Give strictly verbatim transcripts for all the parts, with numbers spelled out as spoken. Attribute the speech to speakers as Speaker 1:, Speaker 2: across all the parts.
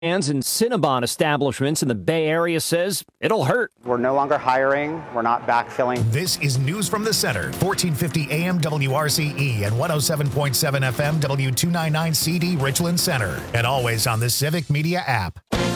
Speaker 1: Hands in Cinnabon establishments in the Bay Area says it'll hurt.
Speaker 2: We're no longer hiring. We're not backfilling.
Speaker 3: This is News from the Center, fourteen fifty A M W R C E and one oh seven point seven F M W two ninety-nine C D Richland Center. And always on the Civic Media app.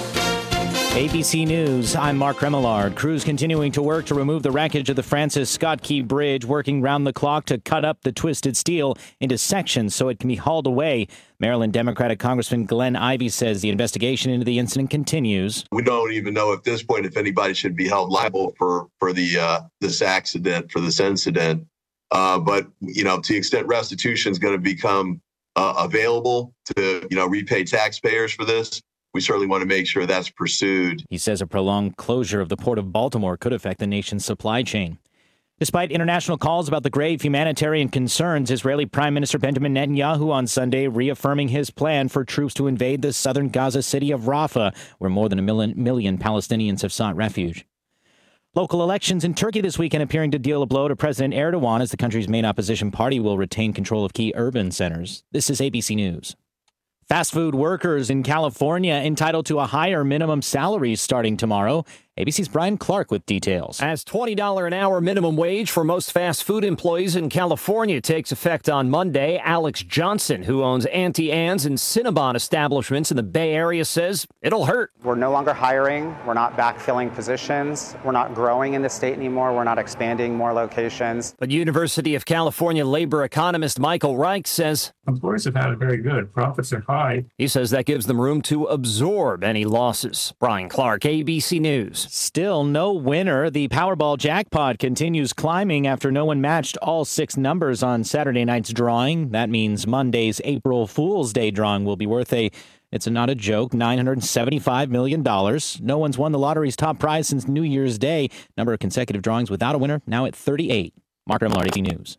Speaker 4: A B C News, I'm Mark Remillard. Crews continuing to work to remove the wreckage of the Francis Scott Key Bridge, working round the clock to cut up the twisted steel into sections so it can be hauled away. Maryland Democratic Congressman Glenn Ivey says the investigation into the incident continues.
Speaker 5: We don't even know at this point if anybody should be held liable for, for the uh, this accident, for this incident. Uh, but, you know, to the extent restitution is going to become uh, available to, you know, repay taxpayers for this, we certainly want to make sure that's pursued.
Speaker 4: He says a prolonged closure of the Port of Baltimore could affect the nation's supply chain. Despite international calls about the grave humanitarian concerns, Israeli Prime Minister Benjamin Netanyahu on Sunday reaffirming his plan for troops to invade the southern Gaza city of Rafah, where more than a million, million Palestinians have sought refuge. Local elections in Turkey this weekend appearing to deal a blow to President Erdogan as the country's main opposition party will retain control of key urban centers. This is A B C News. Fast food workers in California entitled to a higher minimum salary starting tomorrow. A B C's Brian Clark with details.
Speaker 1: As twenty dollars an hour minimum wage for most fast food employees in California takes effect on Monday, Alex Johnson, who owns Auntie Anne's and Cinnabon establishments in the Bay Area, says it'll hurt.
Speaker 2: We're no longer hiring. We're not backfilling positions. We're not growing in the state anymore. We're not expanding more locations.
Speaker 1: But University of California labor economist Michael Reich says
Speaker 6: employers have had it very good. Profits are high.
Speaker 1: He says that gives them room to absorb any losses. Brian Clark, A B C News.
Speaker 4: Still no winner. The Powerball jackpot continues climbing after no one matched all six numbers on Saturday night's drawing. That means Monday's April Fool's Day drawing will be worth a, it's not a joke, nine hundred seventy-five million dollars. No one's won the lottery's top prize since New Year's Day. Number of consecutive drawings without a winner, now at thirty-eight. Mark Remillard, A B C News.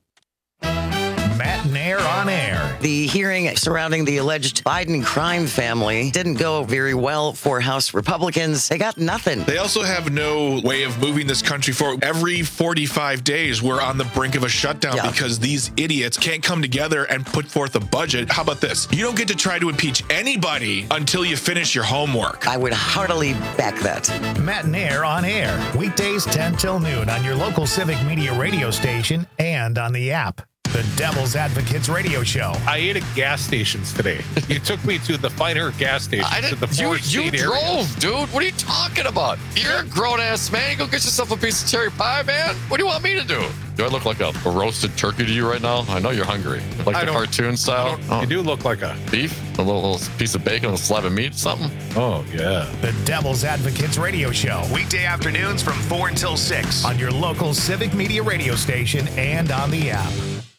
Speaker 3: Matt Nair on air.
Speaker 7: The hearing surrounding the alleged Biden crime family didn't go very well for House Republicans. They got nothing.
Speaker 8: They also have no way of moving this country forward. Every forty-five days, we're on the brink of a shutdown yeah. because these idiots can't come together and put forth a budget. How about this? You don't get to try to impeach anybody until you finish your homework.
Speaker 7: I would heartily back that.
Speaker 3: Matt Nair on air. Weekdays ten till noon on your local Civic Media radio station and on the app. The Devil's Advocates Radio Show.
Speaker 9: I ate at gas stations today. You took me to the finer gas stations.
Speaker 10: I
Speaker 9: to the
Speaker 10: you you drove,
Speaker 9: area.
Speaker 10: dude. What are you talking about? You're a grown-ass man. Go get yourself a piece of cherry pie, man. What do you want me to do? Do I look like a, a roasted turkey to you right now? I know you're hungry. Like
Speaker 9: I
Speaker 10: the cartoon style?
Speaker 9: Oh. You do look like a...
Speaker 10: Beef? A little, little piece of bacon, a slab of meat, something?
Speaker 9: Oh, yeah.
Speaker 3: The Devil's Advocates Radio Show. Weekday afternoons from four until six on your local Civic Media radio station and on the app.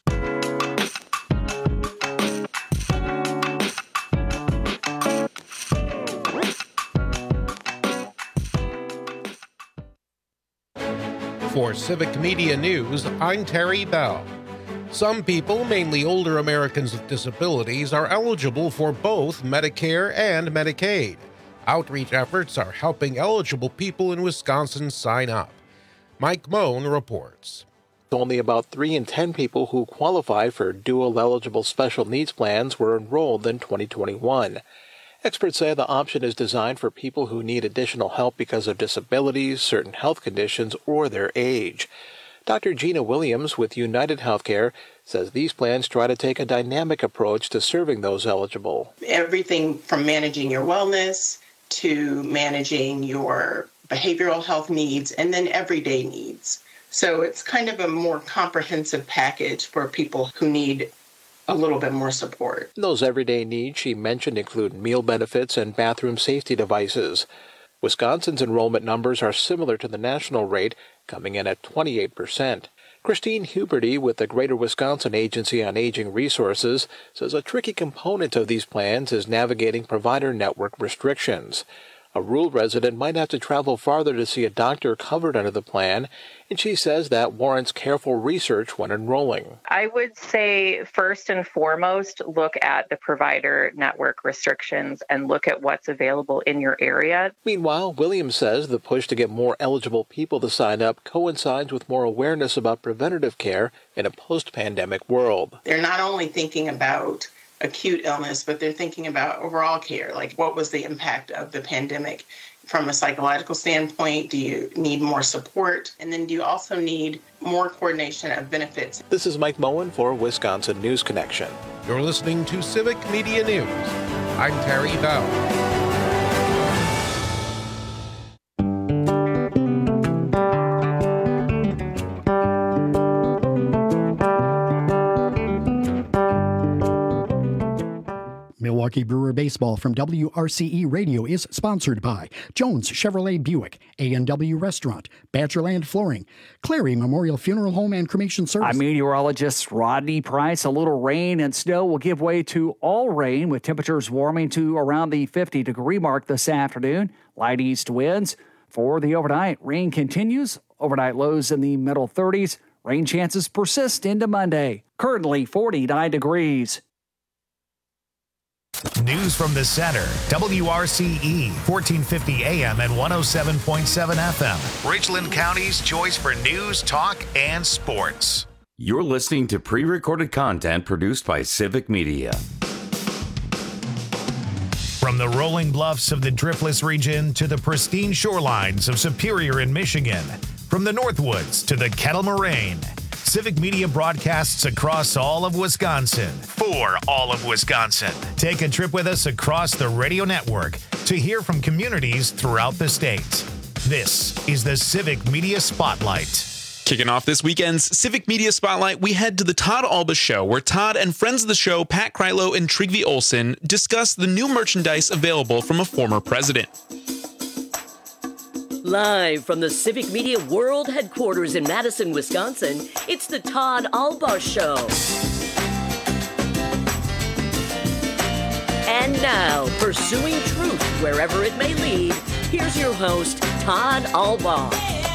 Speaker 11: For Civic Media News, I'm Terry Bell. Some people, mainly older Americans with disabilities, are eligible for both Medicare and Medicaid. Outreach efforts are helping eligible people in Wisconsin sign up. Mike Moan reports.
Speaker 12: Only about three in ten people who qualify for dual-eligible special needs plans were enrolled in twenty twenty-one. Experts say the option is designed for people who need additional help because of disabilities, certain health conditions, or their age. Doctor Gina Williams with United Healthcare says these plans try to take a dynamic approach to serving those eligible.
Speaker 13: Everything from managing your wellness to managing your behavioral health needs and then everyday needs. So it's kind of a more comprehensive package for people who need a little bit more support.
Speaker 12: Those everyday needs she mentioned include meal benefits and bathroom safety devices. Wisconsin's enrollment numbers are similar to the national rate, coming in at twenty-eight percent. Christine Huberty with the Greater Wisconsin Agency on Aging Resources says a tricky component of these plans is navigating provider network restrictions. A rural resident might have to travel farther to see a doctor covered under the plan, and she says that warrants careful research when enrolling.
Speaker 14: I would say first and foremost, look at the provider network restrictions and look at what's available in your area.
Speaker 12: Meanwhile, Williams says the push to get more eligible people to sign up coincides with more awareness about preventative care in a post-pandemic world.
Speaker 13: They're not only thinking about acute illness, but they're thinking about overall care. Like, what was the impact of the pandemic from a psychological standpoint? Do you need more support? And then do you also need more coordination of benefits?
Speaker 12: This is Mike Moen for Wisconsin News Connection.
Speaker 11: You're listening to Civic Media News. I'm Terry Bell.
Speaker 15: Milwaukee Brewer Baseball from W R C E Radio is sponsored by Jones Chevrolet Buick, A and W Restaurant, Badgerland Flooring, Clary Memorial Funeral Home and Cremation Service.
Speaker 16: I'm meteorologist Rodney Price. A little rain and snow will give way to all rain, with temperatures warming to around the fifty degree mark this afternoon. Light east winds. For the overnight, rain continues. Overnight lows in the middle thirties. Rain chances persist into Monday. Currently forty-nine degrees.
Speaker 3: News from the center. W R C E, fourteen fifty A M and one oh seven point seven F M. Richland County's choice for news, talk, and sports.
Speaker 17: You're listening to pre-recorded content produced by Civic Media.
Speaker 3: From the rolling bluffs of the Driftless region to the pristine shorelines of Superior in Michigan, from the Northwoods to the Kettle Moraine, Civic Media broadcasts across all of Wisconsin for all of Wisconsin. Take a trip with us across the radio network to hear from communities throughout the state. This is the Civic Media Spotlight.
Speaker 18: Kicking off this weekend's Civic Media Spotlight, we head to the Todd Alba Show, where Todd and friends of the show, Pat Kreitlow and Trygve Olsen, discuss the new merchandise available from a former president.
Speaker 19: Live from the Civic Media World Headquarters in Madison, Wisconsin, it's the Todd Alba Show. And now, pursuing truth wherever it may lead, here's your host, Todd Alba.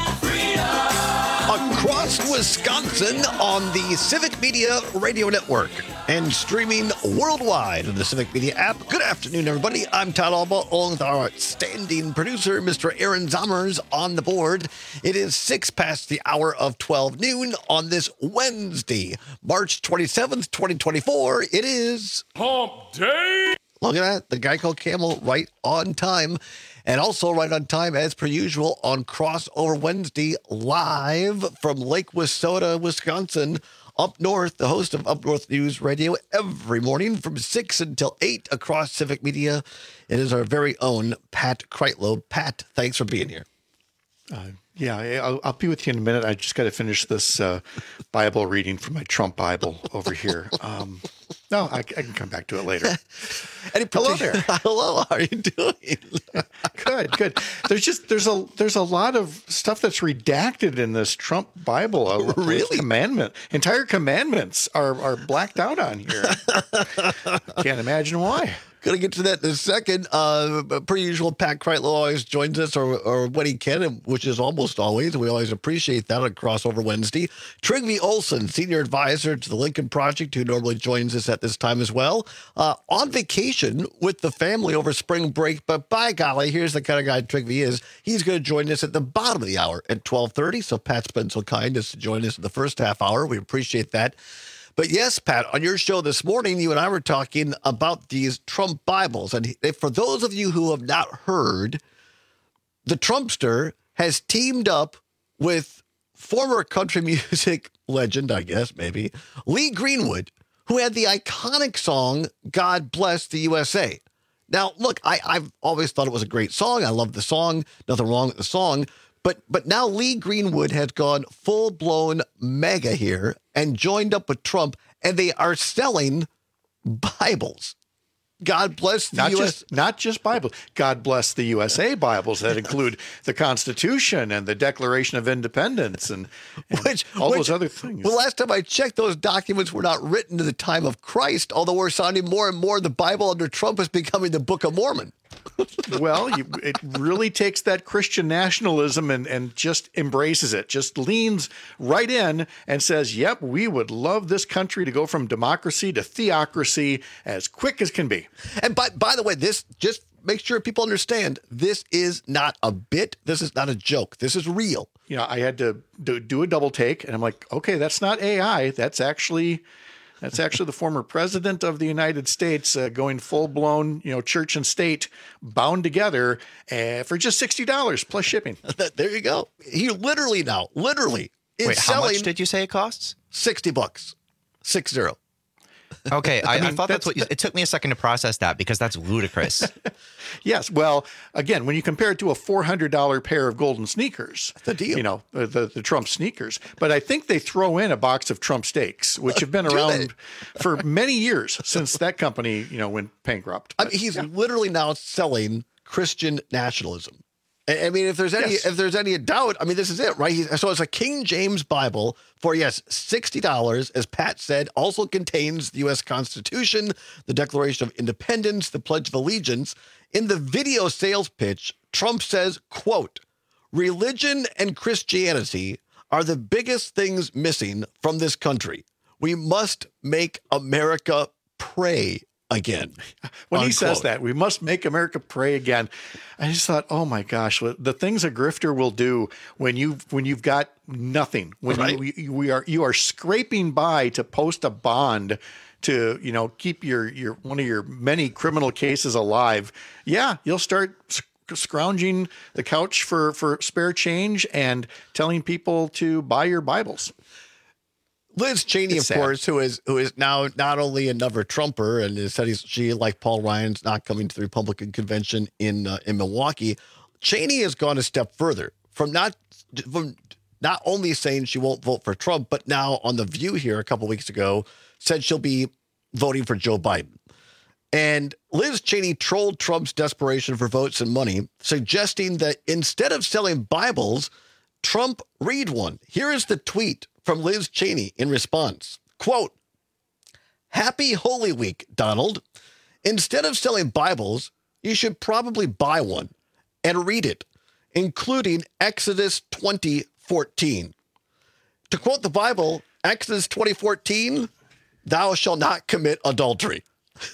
Speaker 20: Across Wisconsin on the Civic Media Radio Network and streaming worldwide on the Civic Media app. Good afternoon, everybody. I'm Todd Alba, along with our outstanding producer, Mister Aaron Zommers, on the board. It is six past the hour of twelve noon on this Wednesday, March twenty-seventh, twenty twenty-four. It is Hump Day. Look at that. The Geico Camel right on time. And also right on time, as per usual, on Crossover Wednesday, live from Lake Wissota, Wisconsin, up north, the host of Up North News Radio every morning from six until eight across Civic Media. It is our very own Pat Kreitlow. Pat, thanks for being here.
Speaker 21: Uh, yeah, I'll, I'll be with you in a minute. I just got to finish this uh, Bible reading from my Trump Bible over here. Um, no, I, I can come back to it later.
Speaker 20: Any
Speaker 21: Hello there.
Speaker 20: Hello, how are you doing?
Speaker 21: Good, good. There's just there's a there's a lot of stuff that's redacted in this Trump Bible. Uh,
Speaker 20: really?
Speaker 21: Commandment, entire commandments are are blacked out on here. Can't imagine why.
Speaker 20: Going to get to that in a second. Uh, per usual, Pat Kreitlow always joins us, or, or when he can, which is almost always. We always appreciate that on Crossover Wednesday. Trygve Olsen, senior advisor to the Lincoln Project, who normally joins us at this time as well, uh, on vacation with the family over spring break. But by golly, here's the kind of guy Trygve is. He's going to join us at the bottom of the hour at twelve thirty. So Pat's been so kind as to join us in the first half hour. We appreciate that. But yes, Pat, on your show this morning, you and I were talking about these Trump Bibles. And for those of you who have not heard, the Trumpster has teamed up with former country music legend, I guess, maybe, Lee Greenwood, who had the iconic song, God Bless the U S A. Now, look, I, I've always thought it was a great song. I love the song. Nothing wrong with the song. But but now Lee Greenwood has gone full-blown mega here and joined up with Trump, and they are selling Bibles. God bless the
Speaker 21: not
Speaker 20: U S
Speaker 21: just not just Bibles. God bless the U S A Bibles that include the Constitution and the Declaration of Independence and, and
Speaker 20: which,
Speaker 21: all
Speaker 20: which,
Speaker 21: those other things.
Speaker 20: Well, last time I checked, those documents were not written to the time of Christ, although we're sounding more and more the Bible under Trump is becoming the Book of Mormon.
Speaker 21: Well, you, it really takes that Christian nationalism and, and just embraces it, just leans right in and says, yep, we would love this country to go from democracy to theocracy as quick as can be.
Speaker 20: And by, by the way, this just make sure people understand this is not a bit. This is not a joke. This is real.
Speaker 21: You know, I had to do, do a double take and I'm like, okay, that's not A I. That's actually That's actually the former president of the United States uh, going full blown, you know, church and state bound together uh, for just sixty dollars plus shipping.
Speaker 20: There you go. He literally now, literally is
Speaker 5: Wait, how
Speaker 20: selling
Speaker 5: much did you say it costs?
Speaker 20: sixty bucks. Six zero.
Speaker 5: Okay, I,
Speaker 21: I mean,
Speaker 5: I thought that's,
Speaker 21: that's-
Speaker 5: what. It took me a second to process that because that's ludicrous.
Speaker 21: Yes. Well, again, when you compare it to a four hundred dollars pair of golden sneakers,
Speaker 20: the deal,
Speaker 21: you know, the, the, the Trump sneakers. But I think they throw in a box of Trump steaks, which have been
Speaker 20: Do
Speaker 21: around for many years since that company, you know, went bankrupt.
Speaker 20: I mean, he's literally now selling Christian nationalism. I I mean, if there's any
Speaker 21: Yes.
Speaker 20: if there's any doubt, I mean, this is it, right? He, so it's a King James Bible for, yes, sixty dollars, as Pat said, also contains the U S Constitution, the Declaration of Independence, the Pledge of Allegiance. In the video sales pitch, Trump says, quote, religion and Christianity are the biggest things missing from this country. We must make America pray again.
Speaker 21: When he says
Speaker 20: Unquote.
Speaker 21: that, we must make America pray again. I just thought, oh my gosh, the things a grifter will do when you when you've got nothing, when
Speaker 20: Right.
Speaker 21: you, we are you are scraping by to post a bond to, you know, keep your your one of your many criminal cases alive. Yeah, you'll start sc- scrounging the couch for for spare change and telling people to buy your Bibles.
Speaker 20: Liz Cheney,
Speaker 21: It's
Speaker 20: of
Speaker 21: sad.
Speaker 20: course, who is who is now not only another Trumper and has said he's she, like Paul Ryan's, not coming to the Republican convention in uh, in Milwaukee. Cheney has gone a step further from not from not only saying she won't vote for Trump, but now on The View here a couple weeks ago said she'll be voting for Joe Biden. And Liz Cheney trolled Trump's desperation for votes and money, suggesting that instead of selling Bibles, Trump read one. Here is the tweet from Liz Cheney in response. Quote, happy Holy Week, Donald. Instead of selling Bibles, you should probably buy one and read it, including Exodus twenty fourteen. To quote the Bible, Exodus twenty fourteen, thou shalt not commit adultery.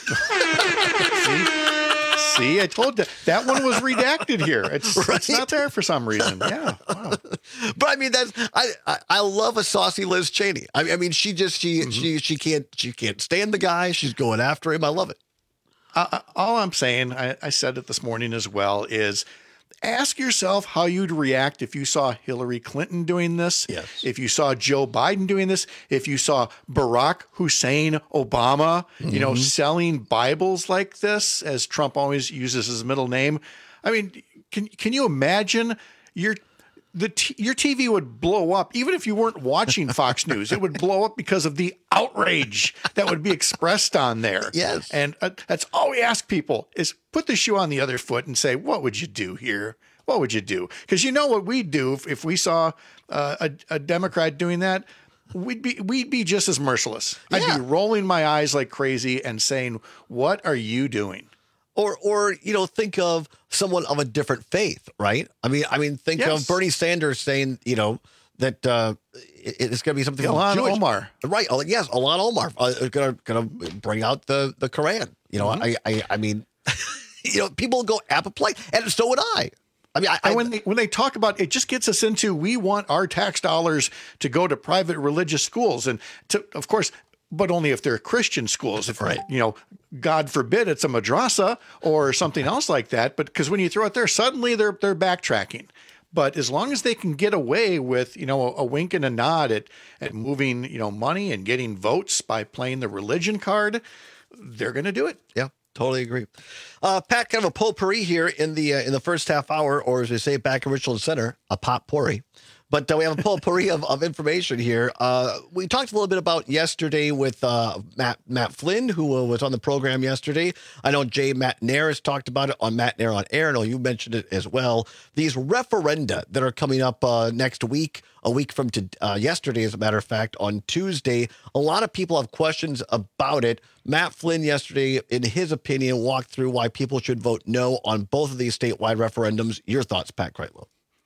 Speaker 21: See? See, I told you that one was redacted here. It's, it's not there for some reason. Yeah. Wow.
Speaker 20: But I mean, that's I, I I love a saucy Liz Cheney. I, I mean, she just she
Speaker 21: Mm-hmm.
Speaker 20: she she can't she can't stand the guy. She's going after him. I love it.
Speaker 21: Uh, all I'm saying, I, I said it this morning as well, is ask yourself how you'd react if you saw Hillary Clinton doing this,
Speaker 20: yes.
Speaker 21: if you saw Joe Biden doing this, if you saw Barack Hussein Obama, mm-hmm. you know, selling Bibles like this, as Trump always uses his middle name. I mean, can can you imagine your the t- your T V would blow up even if you weren't watching Fox News. It would blow up because of the outrage that would be expressed on there.
Speaker 20: Yes.
Speaker 21: And uh, that's all we ask people is put the shoe on the other foot and say, what would you do here? What would you do? Because you know what we'd do if, if we saw uh, a, a Democrat doing that? We'd be we'd be just as merciless.
Speaker 20: Yeah.
Speaker 21: I'd be rolling my eyes like crazy and saying, what are you doing?
Speaker 20: Or, or you know, think of someone of a different faith, right? I mean, I mean, think
Speaker 21: Yes.
Speaker 20: of Bernie Sanders saying, you know, that uh, it, it's going to be something.
Speaker 21: Ilhan
Speaker 20: Jewish.
Speaker 21: Omar,
Speaker 20: right? Oh, yes, Ilhan Omar uh, is going to going to bring out the the Quran. You know,
Speaker 21: Mm-hmm.
Speaker 20: I, I I mean, you know, people go apoplectic, and so would I. I mean, I,
Speaker 21: and
Speaker 20: I,
Speaker 21: when they when they talk about it, just gets us into we want our tax dollars to go to private religious schools, and to, of course, but only if they're Christian schools. If
Speaker 20: right.
Speaker 21: you know, God forbid it's a madrasa or something else like that. But because when you throw it there, suddenly they're they're backtracking. But as long as they can get away with, you know, a, a wink and a nod at at moving, you know, money and getting votes by playing the religion card, they're going to do it.
Speaker 20: Yeah. Totally agree. Uh, Pat, kind of a potpourri here in the uh, in the first half hour, or as we say back in Richland Center, a potpourri. But uh, we have a potpourri of, of information here. Uh, we talked a little bit about yesterday with uh, Matt Matt Flynn, who uh, was on the program yesterday. I know Jay Matt Nair has talked about it on Matt Nair on Air. I know you mentioned it as well. These referenda that are coming up uh, next week, a week from to, uh, yesterday, as a matter of fact, on Tuesday. A lot of people have questions about it. Matt Flynn yesterday, in his opinion, walked through why people should vote no on both of these statewide referendums. Your thoughts, Pat Kreitlow?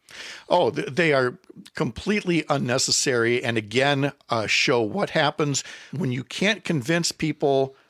Speaker 21: Oh, th- they are completely unnecessary. And again, uh, show what happens when you can't convince people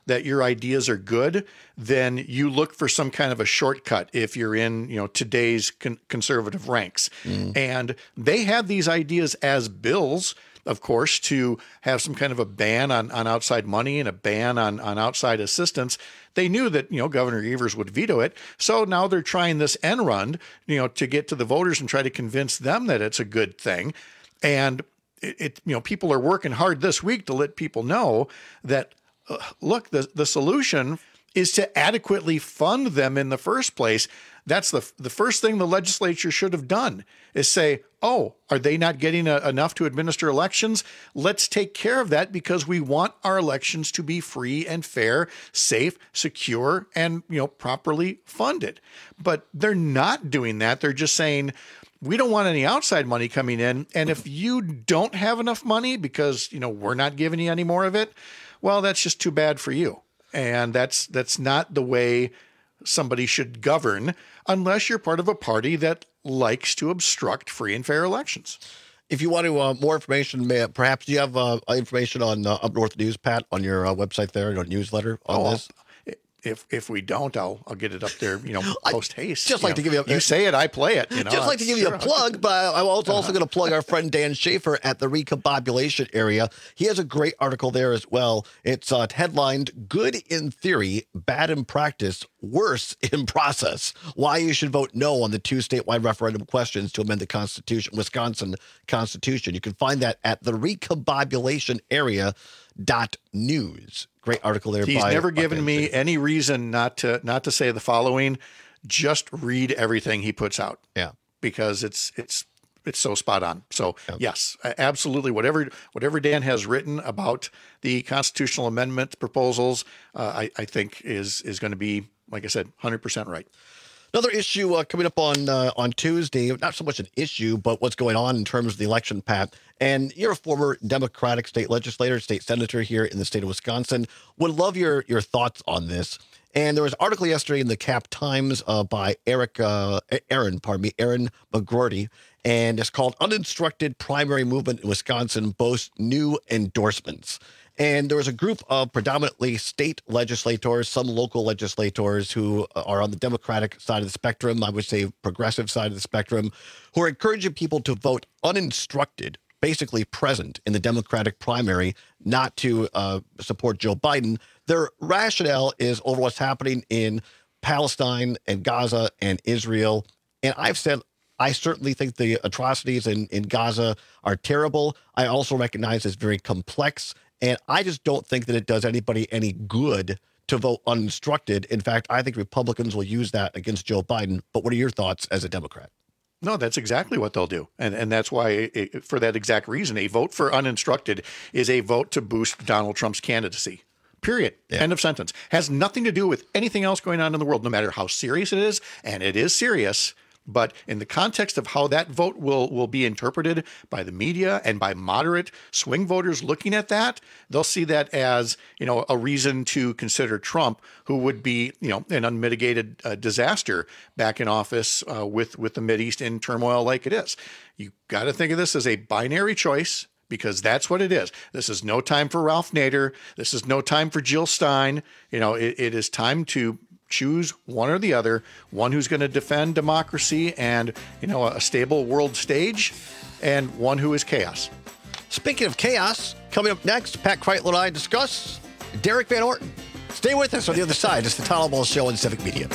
Speaker 21: that your ideas are good, then you look for some kind of a shortcut if you're in, you know, today's con- conservative ranks. Mm. And they had these ideas as bills, of course, to have some kind of a ban on, on outside money and a ban on, on outside assistance. They knew that, you know, Governor Evers would veto it. So now they're trying this end run, you know, to get to the voters and try to convince them that it's a good thing. And it, it you know, people are working hard this week to let people know that, uh, look, the, the solution is to adequately fund them in the first place. That's the the first thing the legislature should have done, is say, oh, are they not getting a, enough to administer elections? Let's take care of that, because we want our elections to be free and fair, safe, secure, and, you know, properly funded. But they're not doing that. They're just saying, we don't want any outside money coming in. And if you don't have enough money because, you know, we're not giving you any more of it, well, that's just too bad for you. And that's that's not the way somebody should govern, unless you're part of a party that likes to obstruct free and fair elections.
Speaker 20: If you want to uh, more information, may, perhaps do you have uh, information on uh, Up North News, Pat, on your uh, website there, your newsletter on
Speaker 21: oh,
Speaker 20: this?
Speaker 21: If if we don't, I'll I'll get it up there, you know, post haste.
Speaker 20: Just like
Speaker 21: know,
Speaker 20: to give you a,
Speaker 21: you say it, I play it. You know,
Speaker 20: just like to give you a plug, but I was also going to plug our friend Dan Schaefer at the Recombobulation Area. He has a great article there as well. It's uh, headlined "Good in Theory, Bad in Practice, Worse in Process: Why You Should Vote No on the Two Statewide Referendum Questions to Amend the Constitution, Wisconsin Constitution." You can find that at the Recombobulation Area dot news. Great article there.
Speaker 21: He's
Speaker 20: by,
Speaker 21: never
Speaker 20: by
Speaker 21: given me any reason not to not to say the following: just read everything he puts out.
Speaker 20: Yeah,
Speaker 21: because it's it's it's so spot on. So yeah. Yes, absolutely. Whatever whatever Dan has written about the constitutional amendment proposals, uh, I, I think is is going to be, like I said, one hundred percent right.
Speaker 20: Another issue uh, coming up on uh, on Tuesday, not so much an issue, but what's going on in terms of the election, Pat. And you're a former Democratic state legislator, state senator here in the state of Wisconsin. Would love your your thoughts on this. And there was an article yesterday in the Cap Times uh, by Eric, uh, Aaron, pardon me, Aaron McGroarty, and it's called "Uninstructed Primary Movement in Wisconsin Boasts New Endorsements." And there was a group of predominantly state legislators, some local legislators who are on the Democratic side of the spectrum, I would say progressive side of the spectrum, who are encouraging people to vote uninstructed, basically present in the Democratic primary, not to uh, support Joe Biden. Their rationale is over what's happening in Palestine and Gaza and Israel. And I've said, I certainly think the atrocities in, in Gaza are terrible. I also recognize it's very complex. And I just don't think that it does anybody any good to vote uninstructed. In fact, I think Republicans will use that against Joe Biden. But what are your thoughts as a Democrat?
Speaker 21: No, that's exactly what they'll do. And and that's why, it, for that exact reason, a vote for uninstructed is a vote to boost Donald Trump's candidacy. Period. Yeah. End of sentence. Has nothing to do with anything else going on in the world, no matter how serious it is. And it is serious. But in the context of how that vote will, will be interpreted by the media and by moderate swing voters looking at that, they'll see that as, you know, a reason to consider Trump, who would be, you know, an unmitigated uh, disaster back in office uh, with, with the Mideast in turmoil like it is. You got to think of this as a binary choice, because that's what it is. This is no time for Ralph Nader. This is no time for Jill Stein. You know, it, it is time to choose one or the other, one who's going to defend democracy and, you know, a stable world stage, and one who is chaos.
Speaker 20: Speaking of chaos, coming up next, Pat Kreitler and I discuss Derek Van Orton. Stay with us on the other side. It's the Todd Albaugh Show on Civic Media.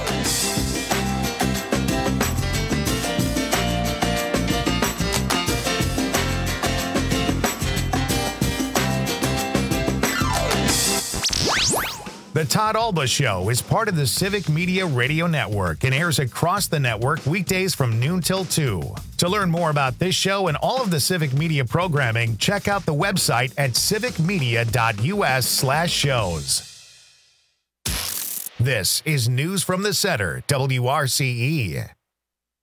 Speaker 3: The Todd Albaugh Show is part of the Civic Media Radio Network and airs across the network weekdays from noon till two. To learn more about this show and all of the Civic Media programming, check out the website at civicmedia.us slash shows. This is News from the Center, W R C E.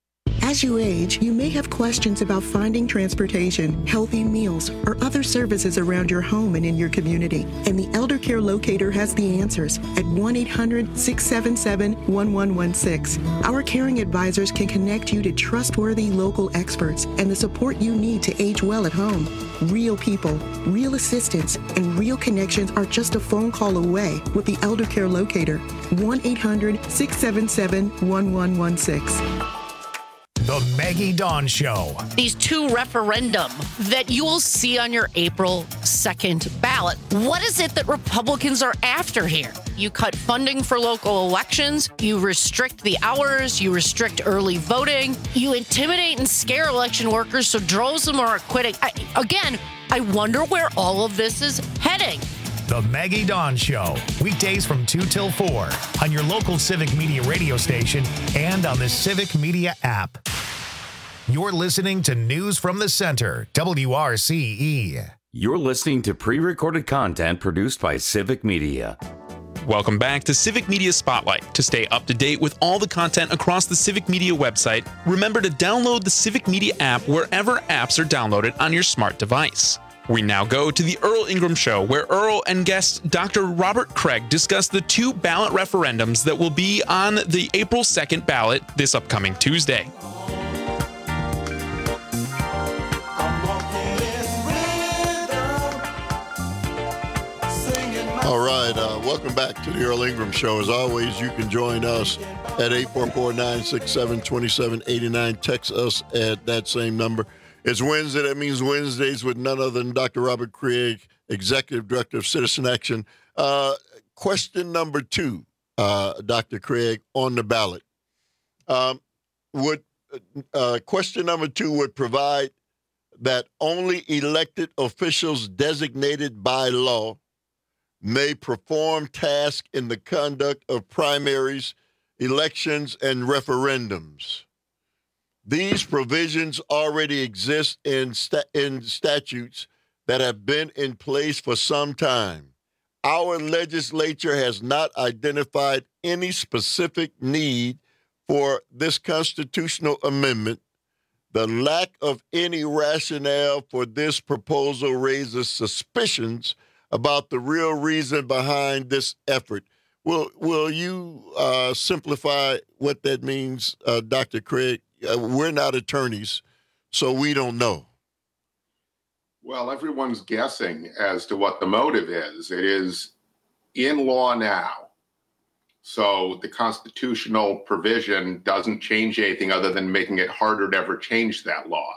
Speaker 2: As you age, you may have questions about finding transportation, healthy meals, or other services around your home and in your community. And the Elder Care Locator has the answers at one eight hundred, six seven seven, one one one six. Our caring advisors can connect you to trustworthy local experts and the support you need to age well at home. Real people, real assistance, and real connections are just a phone call away with the Elder Care Locator. one eight hundred, six seven seven, one one one six.
Speaker 3: The Maggie Dawn Show.
Speaker 22: These two referendum that you will see on your April second ballot. What is it that Republicans are after here? You cut funding for local elections, you restrict the hours, you restrict early voting, you intimidate and scare election workers so droves of them are quitting. I, again, I wonder where all of this is heading.
Speaker 3: The Maggie Dawn Show, weekdays from two till four on your local Civic Media radio station and on the Civic Media app. You're listening to News from the Center, W R C E.
Speaker 17: You're listening to pre-recorded content produced by Civic Media.
Speaker 18: Welcome back to Civic Media Spotlight. To stay up to date with all the content across the Civic Media website, remember to download the Civic Media app wherever apps are downloaded on your smart device. We now go to the Earl Ingram Show, where Earl and guest Doctor Robert Craig discuss the two ballot referendums that will be on the April second ballot this upcoming Tuesday.
Speaker 23: All right, uh, welcome back to the Earl Ingram Show. As always, you can join us at eight four four, nine six seven, two seven eight nine. Text us at that same number. It's Wednesday. That means Wednesdays with none other than Doctor Robert Craig, Executive Director of Citizen Action. Uh, question number two, uh, Doctor Craig, on the ballot. Um, would uh, question number two would provide that only elected officials designated by law may perform tasks in the conduct of primaries, elections, and referendums. These provisions already exist in, sta- in statutes that have been in place for some time. Our legislature has not identified any specific need for this constitutional amendment. The lack of any rationale for this proposal raises suspicions about the real reason behind this effort. Will, will you uh, simplify what that means, uh, Doctor Craig? Uh, we're not attorneys, so we don't know.
Speaker 24: Well, everyone's guessing as to what the motive is. It is in law now. So the constitutional provision doesn't change anything other than making it harder to ever change that law.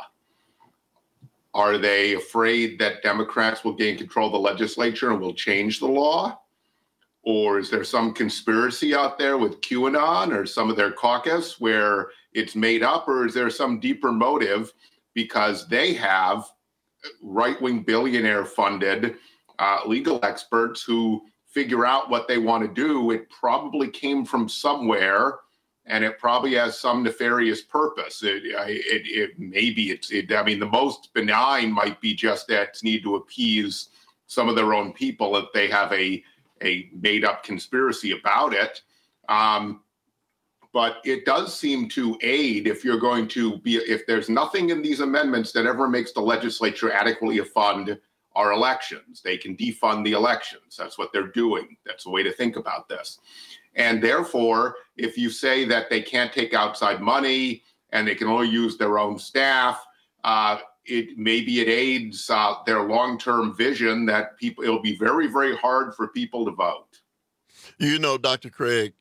Speaker 24: Are they afraid that Democrats will gain control of the legislature and will change the law? Or is there some conspiracy out there with QAnon or some of their caucus where it's made up? Or is there some deeper motive because they have right-wing billionaire-funded uh, legal experts who figure out what they want to do? It probably came from somewhere, and it probably has some nefarious purpose. It, it, it maybe it's, it, I mean, the most benign might be just that need to appease some of their own people if they have a a made-up conspiracy about it. Um, but it does seem to aid if you're going to be, if there's nothing in these amendments that ever makes the legislature adequately fund our elections. They can defund the elections. That's what they're doing. That's the way to think about this. And therefore, if you say that they can't take outside money and they can only use their own staff, uh, it maybe it aids uh, their long-term vision that people, it'll be very, very hard for people to vote.
Speaker 23: You know, Doctor Craig,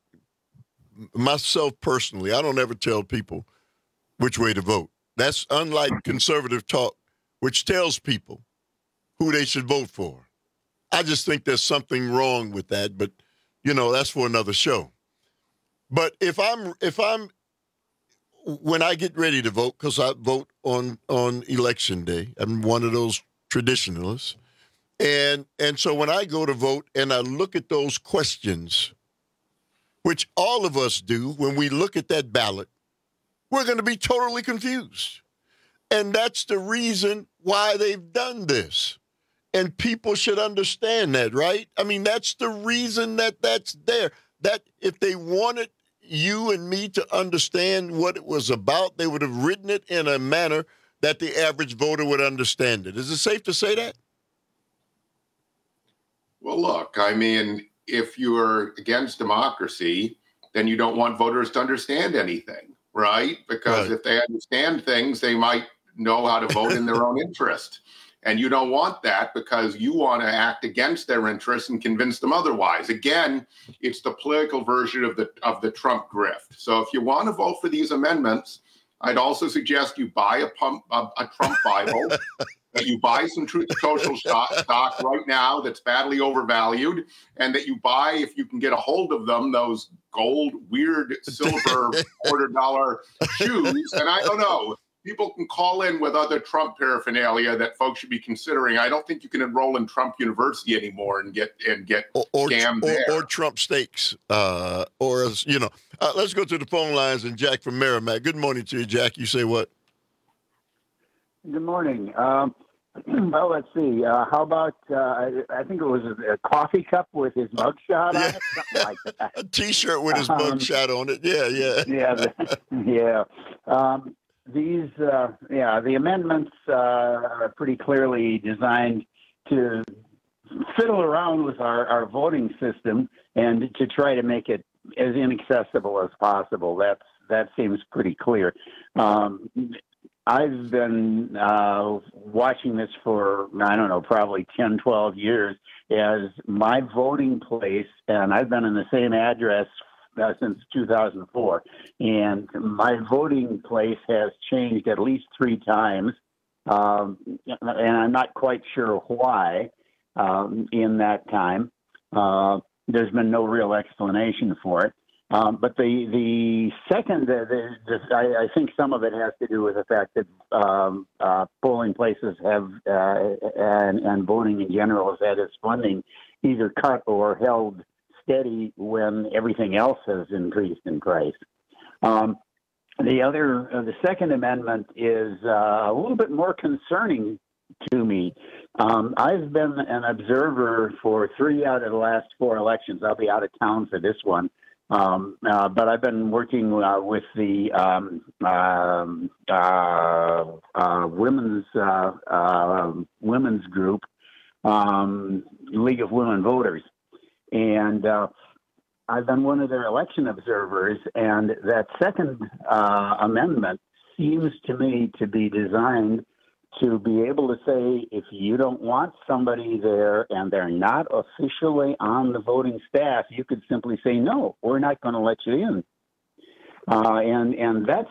Speaker 23: myself personally, I don't ever tell people which way to vote. That's unlike conservative talk, which tells people who they should vote for. I just think there's something wrong with that, but you know, that's for another show. But if I'm, if I'm, when I get ready to vote, because I vote on, on election day, I'm one of those traditionalists. And, and so when I go to vote and I look at those questions, which all of us do when we look at that ballot, we're going to be totally confused. And that's the reason why they've done this. And people should understand that, right? I mean, that's the reason that that's there. That if they wanted you and me to understand what it was about. They would have written it in a manner that the average voter would understand it. Is it safe to say that?
Speaker 24: Well, look, I mean, if you're against democracy, then you don't want voters to understand anything, right? Because
Speaker 23: Right.
Speaker 24: if they understand things, they might know how to vote in their own interest. And you don't want that because you want to act against their interests and convince them otherwise. Again, it's the political version of the of the Trump grift. So if you want to vote for these amendments, I'd also suggest you buy a, pump, a, a Trump Bible, that you buy some Truth Social stock, stock right now that's badly overvalued, and that you buy, if you can get a hold of them, those gold, weird, silver, quarter dollar shoes. And I don't know. People can call in with other Trump paraphernalia that folks should be considering. I don't think you can enroll in Trump University anymore and get and get
Speaker 23: or, or,
Speaker 24: scammed
Speaker 23: or,
Speaker 24: there.
Speaker 23: or Trump steaks, uh, or, you know. Uh, let's go to the phone lines and Jack from Merrimack. Good morning to you, Jack. You say what?
Speaker 1: Good morning. Um, well, let's see. Uh, how about, uh, I, I think it was a, a coffee cup with his mugshot on it, something like that.
Speaker 23: A T-shirt with his
Speaker 1: Um,
Speaker 23: mugshot on it. Yeah, yeah.
Speaker 1: Yeah, the, yeah. Um, these, uh, yeah, the amendments uh, are pretty clearly designed to fiddle around with our, our voting system and to try to make it as inaccessible as possible. That's that seems pretty clear. Um, I've been uh, watching this for, I don't know, probably ten, twelve years as my voting place, and I've been in the same address uh, since two thousand four, and my voting place has changed at least three times, um, and I'm not quite sure why um, in that time. Uh, there's been no real explanation for it. Um, but the the second, the, the, the, I, I think some of it has to do with the fact that um, uh, polling places have uh, and, and voting in general has had its funding either cut or held steady when everything else has increased in price. Um, the other, uh, the Second Amendment is uh, a little bit more concerning to me. Um, I've been an observer for three out of the last four elections. I'll be out of town for this one. Um, uh, but I've been working uh, with the um, uh, uh, uh, women's uh, uh, women's group, um, League of Women Voters, and uh, I've been one of their election observers. And that Second uh, Amendment seems to me to be designed to be able to say, if you don't want somebody there and they're not officially on the voting staff, you could simply say, no, we're not going to let you in. Uh, and and that's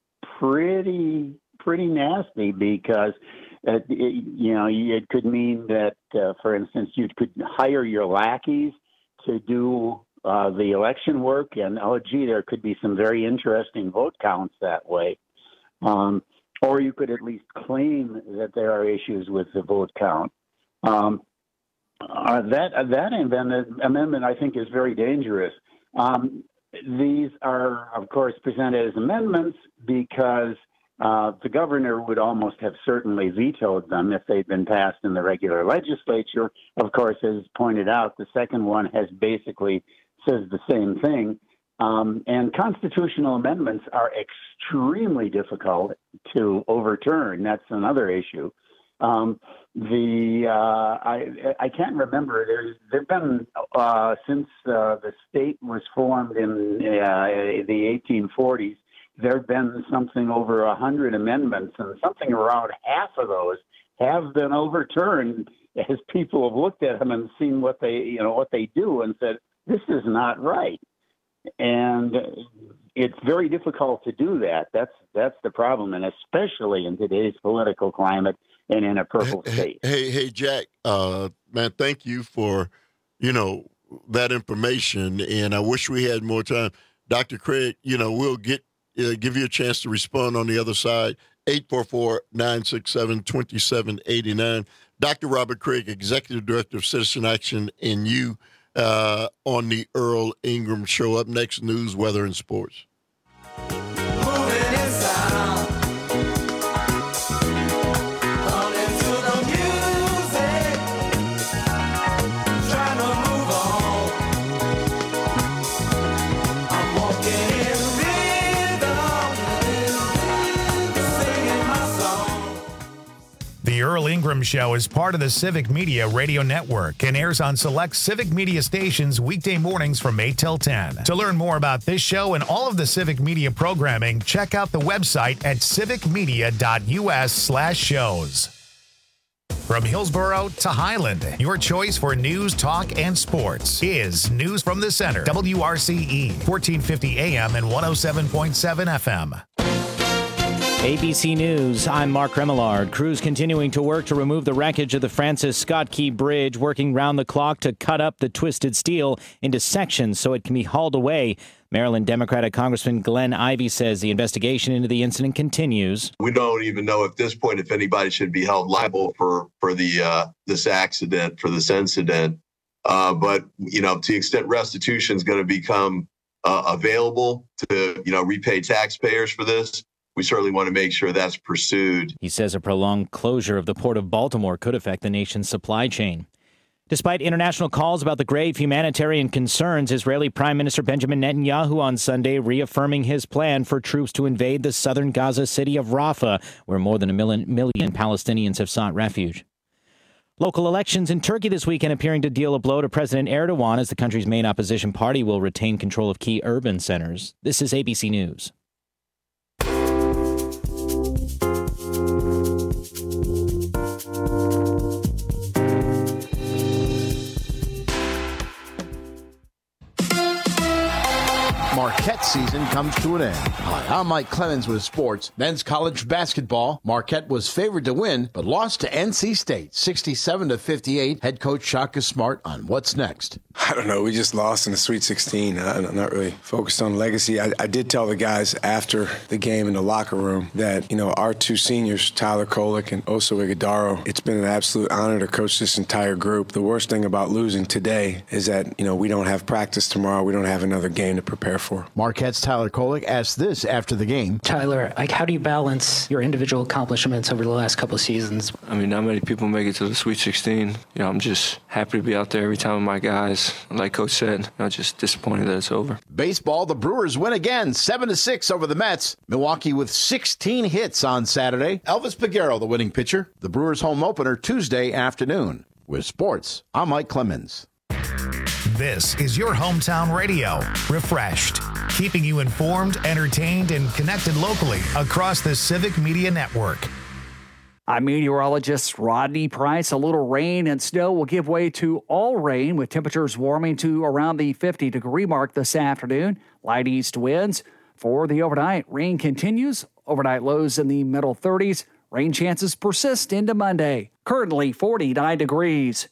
Speaker 1: pretty pretty nasty because, uh, it, you know, it could mean that, uh, for instance, you could hire your lackeys to do uh, the election work. And, oh, gee, there could be some very interesting vote counts that way. Um, Or you could at least claim that there are issues with the vote count. Um, uh, that that amendment, I think, is very dangerous. Um, these are, of course, presented as amendments because uh, the governor would almost have certainly vetoed them if they'd been passed in the regular legislature. Of course, as pointed out, the second one has basically says the same thing. Um, and constitutional amendments are extremely difficult to overturn. That's another issue. Um, the uh, I I can't remember. There's there've been uh, since uh, the state was formed in uh, the eighteen forties. There've been something over a hundred amendments, and something around half of those have been overturned as people have looked at them and seen what they you know what they do and said, this is not right. And it's very difficult to do that. That's that's the problem, and especially in today's political climate and in a purple state.
Speaker 23: Hey, hey, Jack, uh, man, thank you for, you know, that information, and I wish we had more time. Doctor Craig, you know, we'll get uh, give you a chance to respond on the other side. eight four four, nine six seven, two seven eight nine. Doctor Robert Craig, Executive Director of Citizen Action, and you. Uh, on the Earl Ingram Show. Up next, news, weather, and sports.
Speaker 4: Trying to move on. I'm walking in.
Speaker 3: Earl Ingram Show is part of the Civic Media Radio Network and airs on select Civic Media stations weekday mornings from eight till ten. To learn more about this show and all of the Civic Media programming, check out the website at civicmedia.us slash shows. From Hillsborough to Highland, your choice for news, talk, and sports is News from the Center. W R C E, fourteen fifty A M and one oh seven point seven F M.
Speaker 4: A B C News, I'm Mark Remillard. Crews continuing to work to remove the wreckage of the Francis Scott Key Bridge, working round the clock to cut up the twisted steel into sections so it can be hauled away. Maryland Democratic Congressman Glenn Ivey says the investigation into the incident continues.
Speaker 6: We don't even know at this point if anybody should be held liable for, for the uh, this accident, for this incident. Uh, but, you know, to the extent restitution is going to become uh, available to, you know, repay taxpayers for this, we certainly want to make sure that's pursued.
Speaker 4: He says a prolonged closure of the Port of Baltimore could affect the nation's supply chain. Despite international calls about the grave humanitarian concerns, Israeli Prime Minister Benjamin Netanyahu on Sunday reaffirming his plan for troops to invade the southern Gaza city of Rafah, where more than a million, million Palestinians have sought refuge. Local elections in Turkey this weekend appearing to deal a blow to President Erdogan as the country's main opposition party will retain control of key urban centers. This is A B C News.
Speaker 7: Marquette season comes to an end. Hi, I'm Mike Clemens with sports. Men's college basketball. Marquette was favored to win, but lost to N C State, sixty-seven to fifty-eight. Head coach Shaka Smart on what's next.
Speaker 8: I don't know. We just lost in the Sweet sixteen. I'm not really focused on legacy. I, I did tell the guys after the game in the locker room that, you know, our two seniors, Tyler Kolek and Oso Ighodaro, it's been an absolute honor to coach this entire group. The worst thing about losing today is that, you know, we don't have practice tomorrow. We don't have another game to prepare for.
Speaker 7: Marquette's Tyler Kolek asked this after the game.
Speaker 25: Tyler, like, how do you balance your individual accomplishments over the last couple of seasons?
Speaker 26: I mean, not many people make it to the Sweet sixteen. You know, I'm just happy to be out there every time with my guys. Like Coach said, I'm just disappointed that it's over.
Speaker 7: Baseball, the Brewers win again, seven to six over the Mets. Milwaukee with sixteen hits on Saturday. Elvis Peguero, the winning pitcher. The Brewers home opener Tuesday afternoon. With sports, I'm Mike Clemens.
Speaker 3: This is your hometown radio, refreshed, keeping you informed, entertained, and connected locally across the Civic Media Network.
Speaker 16: I'm meteorologist Rodney Price. A little rain and snow will give way to all rain, with temperatures warming to around the fifty degree mark this afternoon. Light east winds for the overnight. Rain continues. Overnight lows in the middle thirties. Rain chances persist into Monday. Currently forty-nine degrees.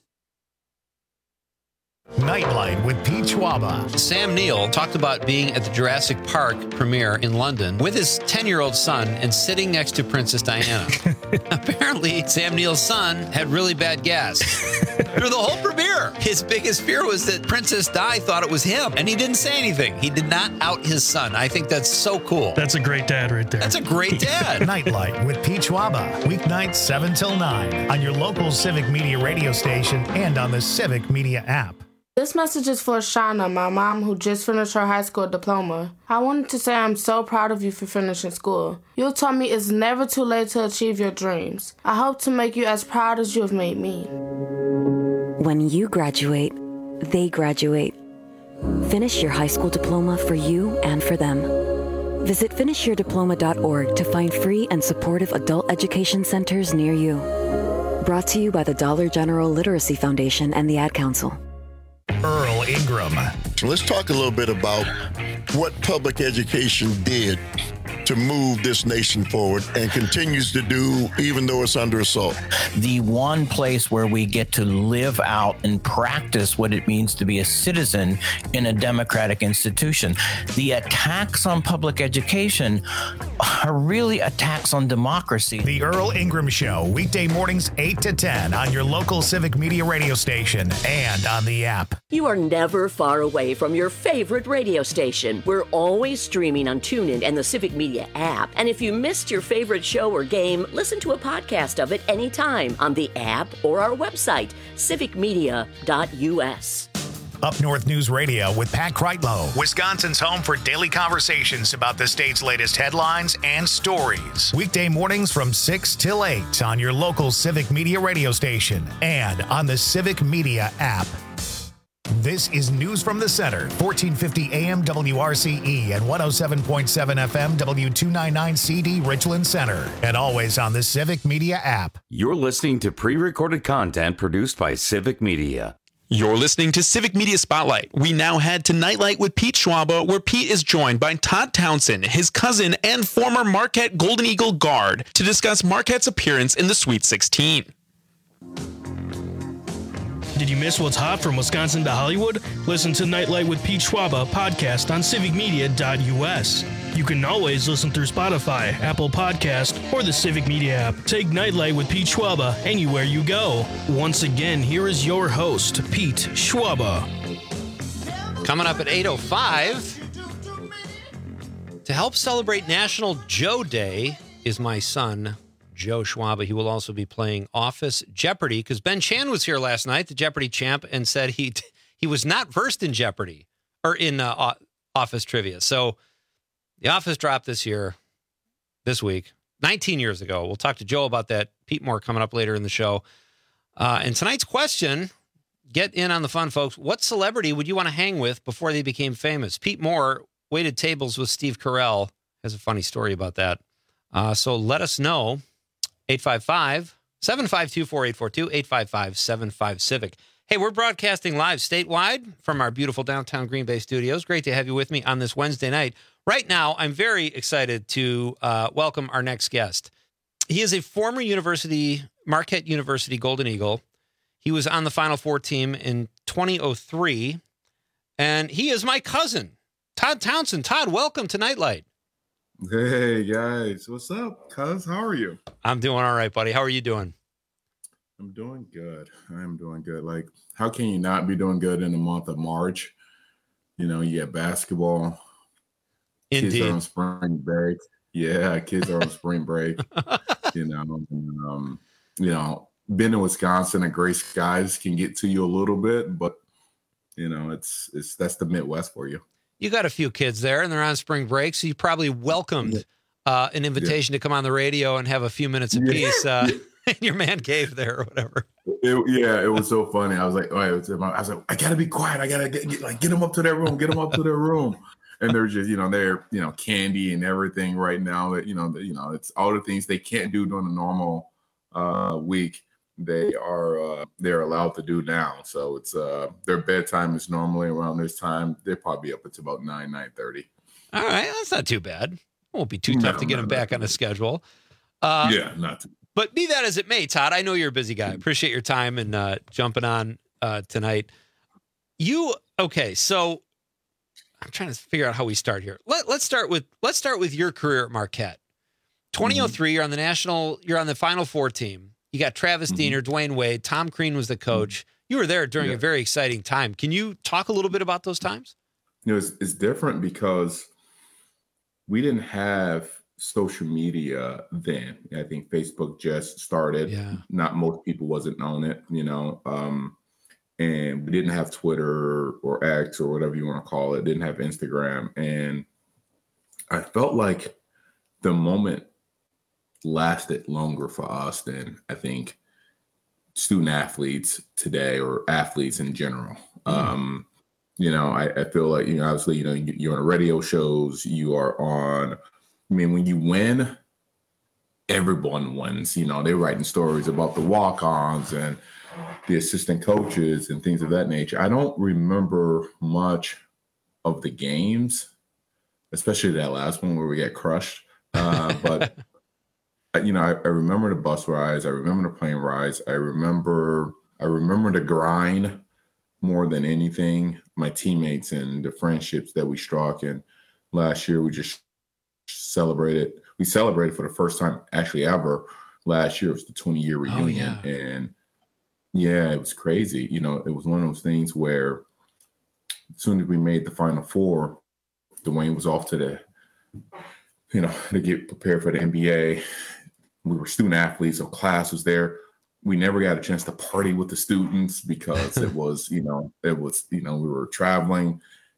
Speaker 3: Nightlight with Pete Schwaba.
Speaker 27: Sam Neill talked about being at the Jurassic Park premiere in London with his ten-year-old son and sitting next to Princess Diana. Apparently, Sam Neill's son had really bad gas through the whole premiere. His biggest fear was that Princess Di thought it was him, and he didn't say anything. He did not out his son. I think that's so cool.
Speaker 28: That's a great dad right there.
Speaker 27: That's a great dad.
Speaker 3: Nightlight with Pete Schwaba. Weeknights seven till nine on your local Civic Media radio station and on the Civic Media app.
Speaker 29: This message is for Shauna, my mom, who just finished her high school diploma. I wanted to say I'm so proud of you for finishing school. You taught me it's never too late to achieve your dreams. I hope to make you as proud as you have made me.
Speaker 30: When you graduate, they graduate. Finish your high school diploma for you and for them. Visit finish your diploma dot org to find free and supportive adult education centers near you. Brought to you by the Dollar General Literacy Foundation and the Ad Council.
Speaker 3: Earl Ingram.
Speaker 23: So let's talk a little bit about what public education did to move this nation forward and continues to do even though it's under assault.
Speaker 31: The one place where we get to live out and practice what it means to be a citizen in a democratic institution. The attacks on public education are really attacks on democracy.
Speaker 3: The Earl Ingram Show, weekday mornings eight to ten on your local Civic Media radio station and on the app.
Speaker 19: You are never far away from your favorite radio station. We're always streaming on TuneIn and the Civic Media app. And if you missed your favorite show or game, listen to a podcast of it anytime on the app or our website, civic media dot u s.
Speaker 3: Up North News Radio with Pat Kreitlow, Wisconsin's home for daily conversations about the state's latest headlines and stories. Weekday mornings from six till eight on your local Civic Media radio station and on the Civic Media app. This is News from the Center, fourteen fifty A M W R C E and one oh seven point seven F M W two ninety-nine C D Richland Center, and always on the Civic Media app.
Speaker 17: You're listening to pre-recorded content produced by Civic Media.
Speaker 18: You're listening to Civic Media Spotlight. We now head to Nightlight with Pete Schwaba, where Pete is joined by Todd Townsend, his cousin and former Marquette Golden Eagle guard, to discuss Marquette's appearance in the Sweet sixteen.
Speaker 5: Did you miss what's hot from Wisconsin to Hollywood? Listen to Nightlight with Pete Schwaba podcast on civic media dot U S. You can always listen through Spotify, Apple Podcast, or the Civic Media app. Take Nightlight with Pete Schwaba anywhere you go. Once again, here is your host, Pete Schwaba.
Speaker 27: Coming up at eight oh five, to help celebrate National Joe Day is my son, Joe Schwaba. He will also be playing Office Jeopardy because Ben Chan was here last night, the Jeopardy champ, and said he he was not versed in Jeopardy or in uh, Office trivia. So the Office dropped this year, this week, nineteen years ago. We'll talk to Joe about that. Pete Moore coming up later in the show. Uh, and tonight's question, get in on the fun, folks. What celebrity would you want to hang with before they became famous? Pete Moore waited tables with Steve Carell. Has a funny story about that. Uh, so let us know. eight five five, seven five two, four eight four two, eight five five, seven five Civic. Hey, we're broadcasting live statewide from our beautiful downtown Green Bay studios. Great to have you with me on this Wednesday night. Right now, I'm very excited to uh, welcome our next guest. He is a former University, Marquette University Golden Eagle. He was on the Final Four team in twenty oh three, and he is my cousin, Todd Townsend. Todd, welcome to Nightlight.
Speaker 9: Hey, guys. What's up, cuz? How are you?
Speaker 27: I'm doing all right, buddy. How are you doing?
Speaker 9: I'm doing good. I'm doing good. Like, how can you not be doing good in the month of March? You know, you get basketball.
Speaker 27: Indeed.
Speaker 9: Kids are on spring break. Yeah, kids are on spring break. You know, and, um, you know, being in Wisconsin and gray skies can get to you a little bit, but you know, it's it's that's the Midwest for you.
Speaker 27: You got a few kids there, and they're on spring break, so you probably welcomed uh, an invitation yeah. to come on the radio and have a few minutes of yeah. peace uh, in your man cave there or whatever.
Speaker 9: It, yeah, it was so funny. I was like, oh, I was, I was like, I gotta be quiet. I gotta get, get like get them up to their room. Get them up to their room. And they're just, you know, they're, you know, candy and everything right now. That you know, the, you know, it's all the things they can't do during a normal uh, week. They are uh, they're allowed to do now. So it's uh, their bedtime is normally around this time. They'll probably be up until about nine nine thirty.
Speaker 27: All right, that's not too bad. It won't be too tough no, to get them back on the schedule. Uh,
Speaker 9: yeah, not too.
Speaker 27: But be that as it may, Todd, I know you're a busy guy. Appreciate your time and uh, jumping on uh, tonight. You okay? So. I'm trying to figure out how we start here. Let, let's start with let's start with your career at Marquette. twenty oh three, mm-hmm. you're on the national, you're on the Final Four team. You got Travis mm-hmm. Diener, Dwayne Wade, Tom Crean was the coach. You were there during yeah. a very exciting time. Can you talk a little bit about those times?
Speaker 9: You know, it's, it's different because we didn't have social media then. I think Facebook just started.
Speaker 27: Yeah.
Speaker 9: Not most people wasn't on it, you know. Um, And we didn't have Twitter or X or whatever you want to call it. Didn't have Instagram. And I felt like the moment lasted longer for us than I think student athletes today or athletes in general. Mm. Um, you know, I, I feel like, you know, obviously, you know, you're on radio shows, you are on, I mean, when you win, everyone wins. You know, they're writing stories about the walk-ons and the assistant coaches and things of that nature. I don't remember much of the games, especially that last one where we got crushed. Uh, but, you know, I, I remember the bus rides. I remember the plane rides. I remember, I remember the grind more than anything, my teammates and the friendships that we struck. And last year we just celebrated, we celebrated for the first time actually ever. Last year was the twenty year reunion.
Speaker 27: Oh, yeah.
Speaker 9: And yeah, it was crazy. You know, it was one of those things where as soon as we made the Final Four, Dwayne was off to the, you know, to get prepared for the N B A. We were student athletes, so class was there. we never got a chance to party with the students because it was, you know, it was, you know, we were traveling.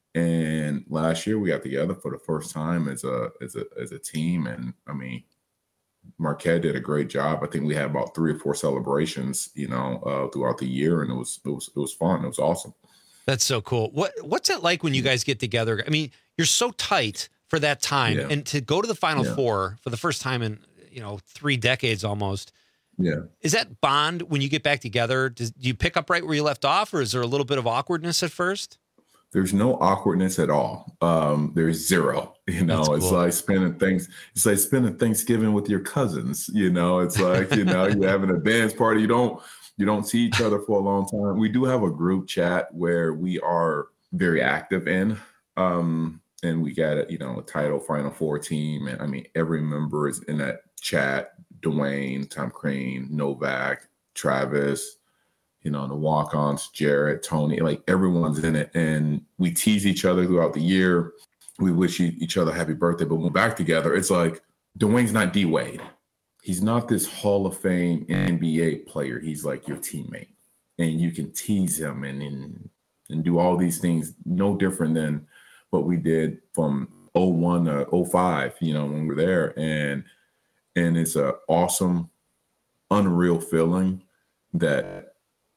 Speaker 9: And last year we got together for the first time as a as a as a team. And I mean, Marquette did a great job. I think we had about three or four celebrations, you know, uh, throughout the year, and it was it was it was fun. It was awesome.
Speaker 2: That's so cool. What what's it like when you guys get together? I mean, you're so tight for that time,
Speaker 9: Yeah.
Speaker 2: and to go to the Final
Speaker 9: Yeah.
Speaker 2: Four for the first time in, you know, three decades almost.
Speaker 9: Yeah.
Speaker 2: Is that bond when you get back together? Does, do you pick up right where you left off, or is there a little bit of awkwardness at first?
Speaker 9: There's no awkwardness at all. Um, there's zero. You know,
Speaker 2: That's
Speaker 9: it's
Speaker 2: cool.
Speaker 9: like spending things. It's like spending Thanksgiving with your cousins. You know, it's like you know you're having a dance party. You don't you don't see each other for a long time. We do have a group chat where we are very active in, um, and we got a, you know a title Final Four team, and I mean every member is in that chat. Dwayne, Tom Crean, Novak, Travis. You know, the walk-ons, Jared, Tony, like everyone's in it. And we tease each other throughout the year. We wish e- each other happy birthday, but when we're back together, it's like Dwayne's not D Wade. He's not this Hall of Fame N B A player. He's like your teammate. And you can tease him and, and, and do all these things, no different than what we did from oh one to oh five, you know, when we're there. And, and it's an awesome, unreal feeling that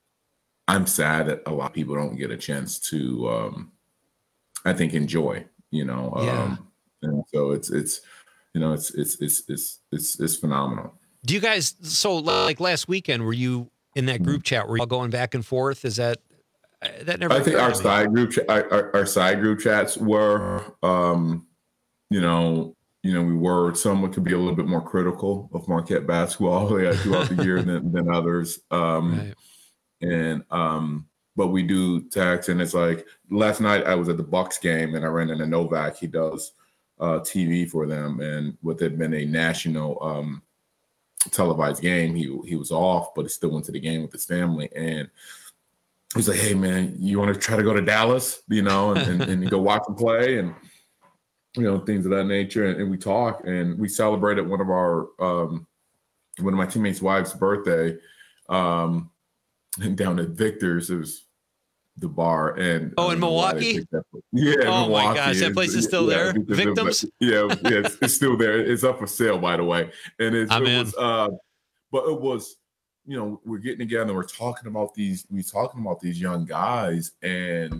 Speaker 9: I'm sad that a lot of people don't get a chance to, um, I think, enjoy, you know.
Speaker 2: Yeah.
Speaker 9: Um, and so it's it's, you know, it's it's it's it's it's it's phenomenal.
Speaker 2: Do you guys? So like last weekend, were you in that group chat? Were you all going back and forth? Is that uh, that never?
Speaker 9: I think
Speaker 2: occurred
Speaker 9: our
Speaker 2: to me.
Speaker 9: side group ch- our, our, our side group chats were, um, you know, you know, we were someone could be a little bit more critical of Marquette basketball throughout the year than than others. Um,
Speaker 2: Right.
Speaker 9: And um, but we do text, and it's like last night I was at the Bucks game, and I ran into Novak. He does uh, T V for them, and with it been a national um, televised game, he he was off, but he still went to the game with his family. And he's like, "Hey man, you want to try to go to Dallas, you know, and, and, and go watch him play, and you know things of that nature." And, and we talk, and we celebrated one of our um, one of my teammates' wife's birthday. Um, And down at Victor's, it was the bar. And
Speaker 2: Oh,
Speaker 9: I
Speaker 2: in
Speaker 9: don't know why they
Speaker 2: Milwaukee?
Speaker 9: picked that place. Yeah.
Speaker 2: Oh, my
Speaker 9: Milwaukee.
Speaker 2: gosh, that place is still there?
Speaker 9: because
Speaker 2: Victims?
Speaker 9: It, yeah, yeah, it's, it's still there. It's up for sale, by the way. And it's,
Speaker 2: I'm
Speaker 9: it
Speaker 2: in.
Speaker 9: was, uh, but it was, you know, we're getting together and we're talking about these, we're talking about these young guys and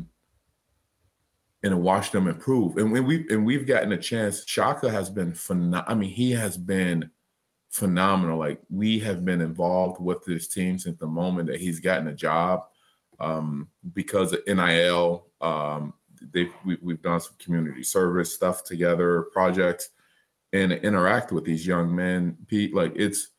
Speaker 9: and watch them improve. And when we and we've gotten a chance, Shaka has been phenomenal. I mean, he has been phenomenal. Like we have been involved with this team since the moment that he's gotten a job, um, because of N I L. Um, they we, we've done some community service stuff together, projects, and interact with these young men. Pete, like it's,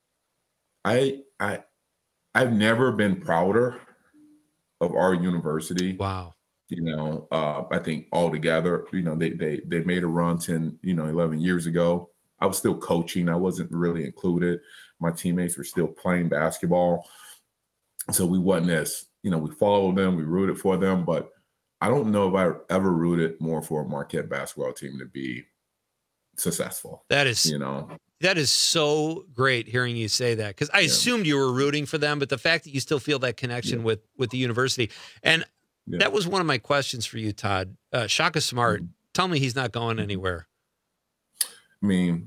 Speaker 9: I I I've never been prouder of our university.
Speaker 2: Wow.
Speaker 9: You know, uh, I think all together, you know, they they they made a run ten, you know, eleven years ago. I was still coaching. I wasn't really included. My teammates were still playing basketball. So we wasn't as, you know, we followed them, we rooted for them, but I don't know if I ever rooted more for a Marquette basketball team to be successful.
Speaker 2: That is,
Speaker 9: you know,
Speaker 2: that is so great hearing you say that, because I assumed you were rooting for them, but the fact that you still feel that connection
Speaker 9: Yeah.
Speaker 2: with with the university. And
Speaker 9: Yeah.
Speaker 2: that was one of my questions for you, Todd. Uh, Shaka Smart,
Speaker 9: Mm-hmm.
Speaker 2: tell me he's not going anywhere.
Speaker 9: I mean,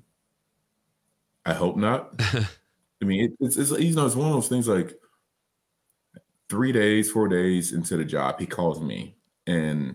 Speaker 9: I hope not. I mean, it, it's, it's, you know, it's one of those things like three days, four days into the job, he calls me and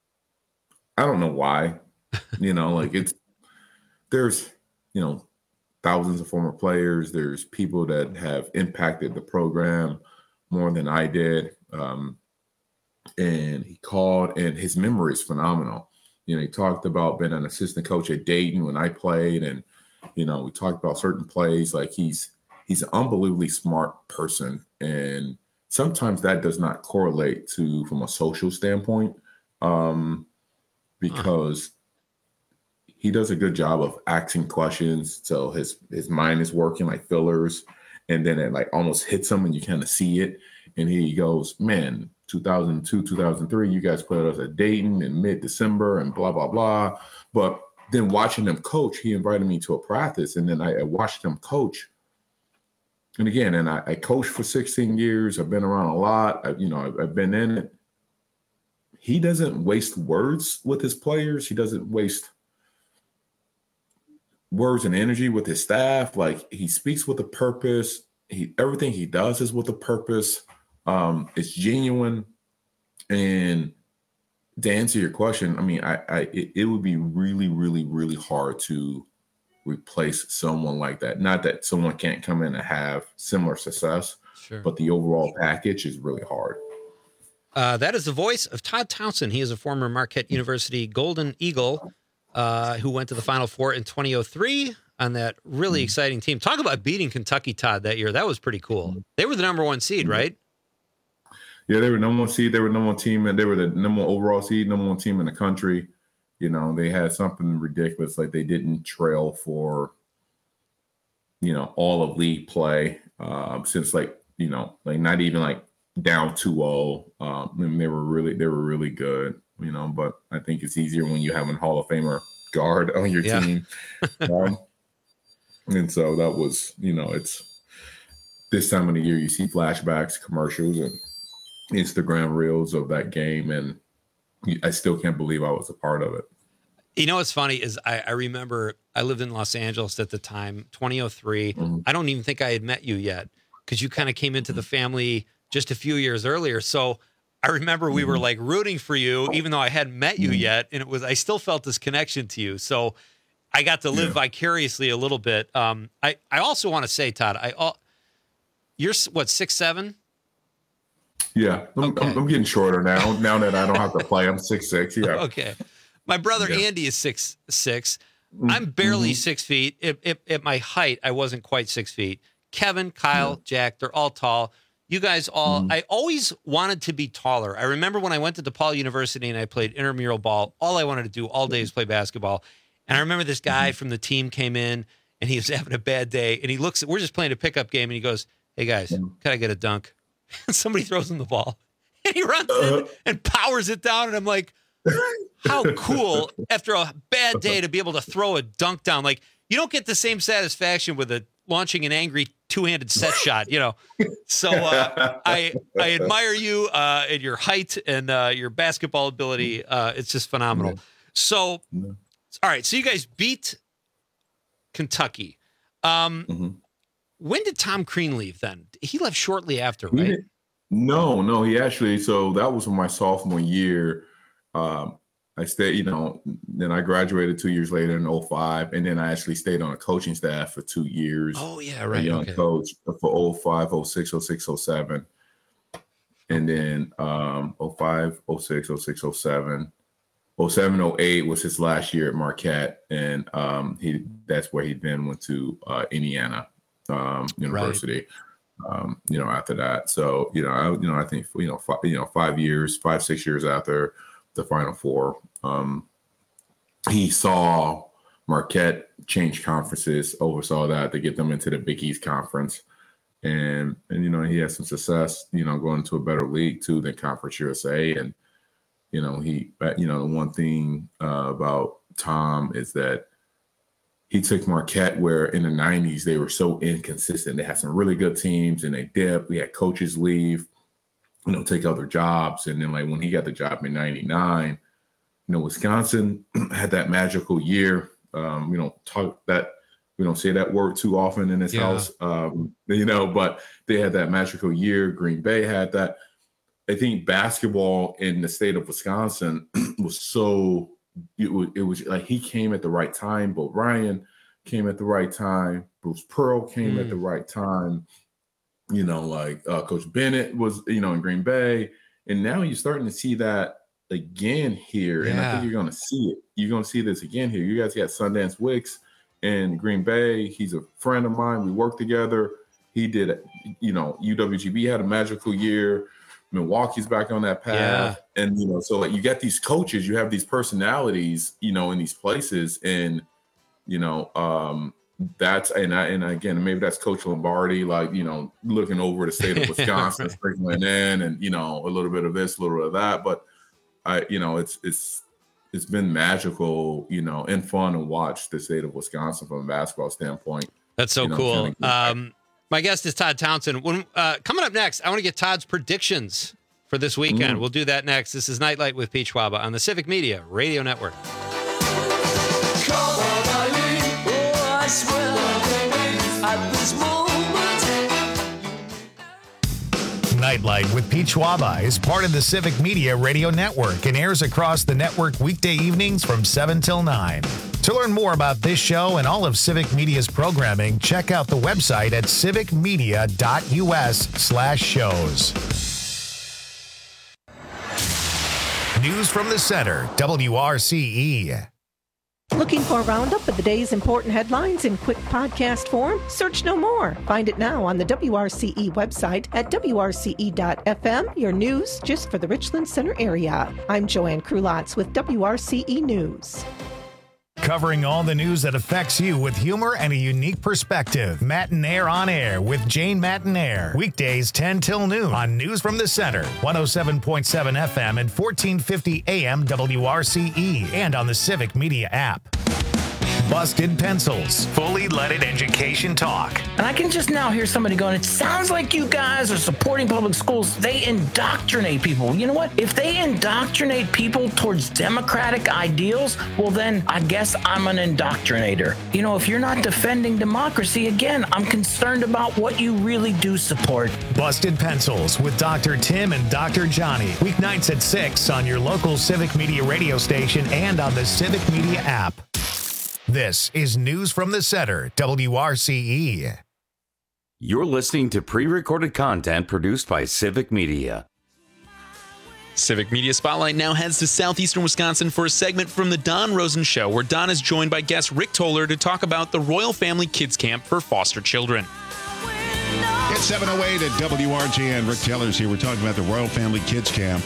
Speaker 9: I don't know why, you know, like it's, there's, you know, thousands of former players. There's people that have impacted the program more than I did. Um, and he called and his memory is phenomenal. You know, he talked about being an assistant coach at Dayton when I played. And, you know, we talked about certain plays. Like he's, he's an unbelievably smart person. And sometimes that does not correlate to, from a social standpoint, um, because he does a good job of asking questions. So his, his mind is working like fillers. And then it like almost hits him and you kind of see it. And he goes, man, two thousand two, two thousand three, you guys played us at Dayton in mid-December and blah, blah, blah. But then watching him coach, he invited me to a practice. And then I, I watched him coach. and again, and I, I coached for sixteen years. I've been around a lot. I, you know, I've, I've been in it. He doesn't waste words with his players. He doesn't waste words and energy with his staff. Like, he speaks with a purpose. He everything he does is with a purpose. Um, it's genuine. And to answer your question, I mean, I, I it, it would be really, really, really hard to replace someone like that. Not that someone can't come in and have similar success,
Speaker 2: Sure.
Speaker 9: but the overall package is really hard.
Speaker 2: Uh, that is the voice of Todd Townsend. He is a former Marquette University Golden Eagle uh, who went to the Final Four in twenty oh three on that really exciting team. Talk about beating Kentucky, Todd, that year. That was pretty cool. They were the number one seed, right?
Speaker 9: Yeah, they were number one seed. They were number one team, and they were the number one overall seed, number one team in the country. You know, they had something ridiculous. Like, they didn't trail for, you know, all of league play um, since, like, you know, like not even like down two oh. Um, and they were really, they were really good, you know, but I think it's easier when you have a Hall of Famer guard on your
Speaker 2: Yeah.
Speaker 9: team. um, and so that was, you know, it's this time of the year, you see flashbacks, commercials, and Instagram reels of that game. And I still can't believe I was a part of it.
Speaker 2: You know what's funny is I, I remember I lived in Los Angeles at the time, twenty oh three.
Speaker 9: Mm-hmm.
Speaker 2: I don't even think I had met you yet because you kind of came into the family just a few years earlier. So I remember we were like rooting for you, even though I hadn't met you yet. And it was, I still felt this connection to you. So I got to live
Speaker 9: Yeah.
Speaker 2: vicariously a little bit. Um, I, I also want to say, Todd, I, uh, you're s- what, six, seven?
Speaker 9: Yeah, I'm,
Speaker 2: Okay.
Speaker 9: I'm, I'm getting shorter now. Now that I don't have to play, I'm six six. Yeah.
Speaker 2: Okay. My brother
Speaker 9: Yeah.
Speaker 2: Andy is six six. I'm barely
Speaker 9: Mhm.
Speaker 2: six feet. At, at, at my height, I wasn't quite six feet. Kevin, Kyle, Jack, they're all tall. You guys all, I always wanted to be taller. I remember when I went to DePaul University and I played intramural ball, all I wanted to do all day is play basketball. And I remember this guy from the team came in and he was having a bad day. And he looks, we're just playing a pickup game. And he goes, "Hey guys, can I get a dunk?" And somebody throws him the ball. And he runs in and powers it down. And I'm like, how cool after a bad day to be able to throw a dunk down. Like, you don't get the same satisfaction with a launching an angry two-handed set shot, you know. So uh, I I admire you uh, and your height and uh, your basketball ability. Uh, it's just phenomenal. So, all right. So you guys beat Kentucky. Um, When did Tom Crean leave then? He left shortly after,
Speaker 9: He
Speaker 2: right?
Speaker 9: didn't- No, no, he actually, so that was my sophomore year. Um, I stayed, you know, then I graduated two years later in oh five, and then I actually stayed on a coaching staff for two years.
Speaker 2: Oh, yeah,
Speaker 9: A
Speaker 2: right.
Speaker 9: young
Speaker 2: Okay.
Speaker 9: coach for oh five, oh six, oh six, oh seven. And then um, oh five, oh six, oh six, oh seven. oh seven, oh eight was his last year at Marquette, and um, he that's where he then went to uh, Indiana um, University. Um, you know, after that, so you know, I you know, I think you know, five, you know, five years, five six years after the Final Four, um, he saw Marquette change conferences, oversaw that to get them into the Big East Conference, and and you know, he had some success, you know, going to a better league too than Conference U S A, and you know, he, you know, the one thing uh, about Tom is that he took Marquette where in the nineties they were so inconsistent. They had some really good teams and they dipped. We had coaches leave, you know, take other jobs. And then like when he got the job in ninety-nine, you know, Wisconsin had that magical year. Um, we don't talk that, we don't say that word too often in this
Speaker 2: Yeah.
Speaker 9: house, um, you know, but they had that magical year. Green Bay had that. I think basketball in the state of Wisconsin was so, it was, it was like he came at the right time. Bo Ryan came at the right time. Bruce Pearl came
Speaker 2: Mm.
Speaker 9: at the right time. You know, like uh, Coach Bennett was, you know, in Green Bay. And now you're starting to see that again here. And I
Speaker 2: Yeah.
Speaker 9: think you're going to see it. You're going to see this again here. You guys got Sundance Wicks in Green Bay. He's a friend of mine. We work together. He did, you know, U W G B had a magical year. Milwaukee's back on that path. And, you know, so like you got these coaches, you have these personalities, you know, in these places. And, you know, um, that's, and I, and again, maybe that's Coach Lombardi, like, you know, looking over the state of Wisconsin, sprinkling in and, you know, a little bit of this, a little bit of that. But I, you know, it's, it's, it's been magical, you know, and fun to watch the state of Wisconsin from a basketball standpoint.
Speaker 2: That's so
Speaker 9: You know,
Speaker 2: cool.
Speaker 9: kinda get back.
Speaker 2: Um, My guest is Todd Townsend. When, uh, coming up next, I want to get Todd's predictions for this weekend.
Speaker 10: Ooh.
Speaker 2: We'll do that next. This is Nightlight with Pete Schwaba on the Civic Media Radio Network.
Speaker 3: Nightlight with Pete Schwaba is part of the Civic Media Radio Network and airs across the network weekday evenings from seven till nine. To learn more about this show and all of Civic Media's programming, check out the website at civicmedia.us slash shows. News from the Center, W R C E.
Speaker 11: Looking for a roundup of the day's important headlines in quick podcast form? Search no more. Find it now on the W R C E website at W R C E dot F M, your news just for the Richland Center area. I'm Joanne Krulotz with W R C E News.
Speaker 3: Covering all the news that affects you with humor and a unique perspective. Matinaire on Air with Jane Matinaire. Weekdays ten till noon on News from the Center, one oh seven point seven F M and fourteen fifty A M W R C E, and on the Civic Media app. Busted Pencils, fully leaded education talk.
Speaker 31: And I can just now hear somebody going, it sounds like you guys are supporting public schools. They indoctrinate people. You know what? If they indoctrinate people towards democratic ideals, well, then I guess I'm an indoctrinator. You know, if you're not defending democracy, again, I'm concerned about what you really do support.
Speaker 3: Busted Pencils with Doctor Tim and Doctor Johnny. Weeknights at six on your local Civic Media radio station and on the Civic Media app. This is News from the Center, W R C E.
Speaker 17: You're listening to pre-recorded content produced by Civic Media.
Speaker 18: Civic Media Spotlight now heads to southeastern Wisconsin for a segment from The Don Rosen Show, where Don is joined by guest Rick Toller to talk about the Royal Family Kids Camp for foster children.
Speaker 12: It's seven oh eight at W R G N. Rick Teller's here. We're talking about the Royal Family Kids Camp.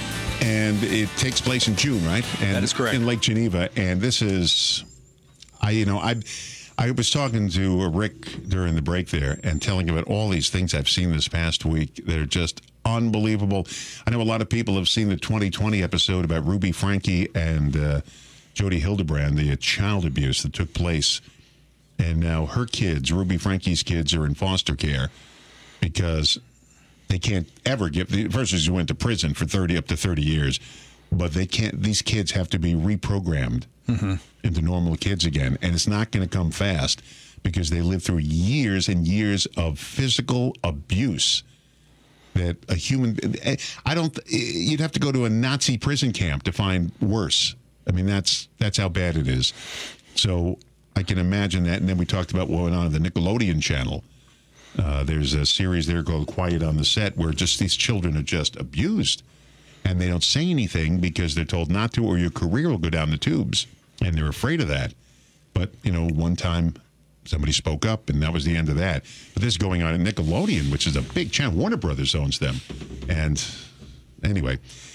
Speaker 12: And it takes place in June, right? And that is correct. In Lake Geneva. And this is... I, you know, I, I was talking to Rick during the break there and telling him about all these things I've seen this past week that are just unbelievable. I know a lot of people have seen the twenty twenty episode about Ruby Franke and uh, Jody Hildebrand, the uh, child abuse that took place. And now her kids, Ruby Franke's kids, are in foster care because they can't ever give, first she went to prison for thirty, up to thirty years, but they can't, these kids have to be reprogrammed. Mm-hmm. Into normal kids again, and it's not going to come fast because they live through years and years of physical abuse that a human I don't you'd have to go to a Nazi prison camp to find worse. I mean, that's that's how bad it is. So I can imagine that. And then we talked about what went on at the Nickelodeon channel. Uh, there's a series there called Quiet on the Set where just these children are just abused and they don't say anything because they're told not to, or your career will go down the tubes. And they're afraid of that. But, you know, one time somebody spoke up, and that was the end of that. But this is going on at Nickelodeon, which is a big channel. Warner Brothers owns them. And anyway,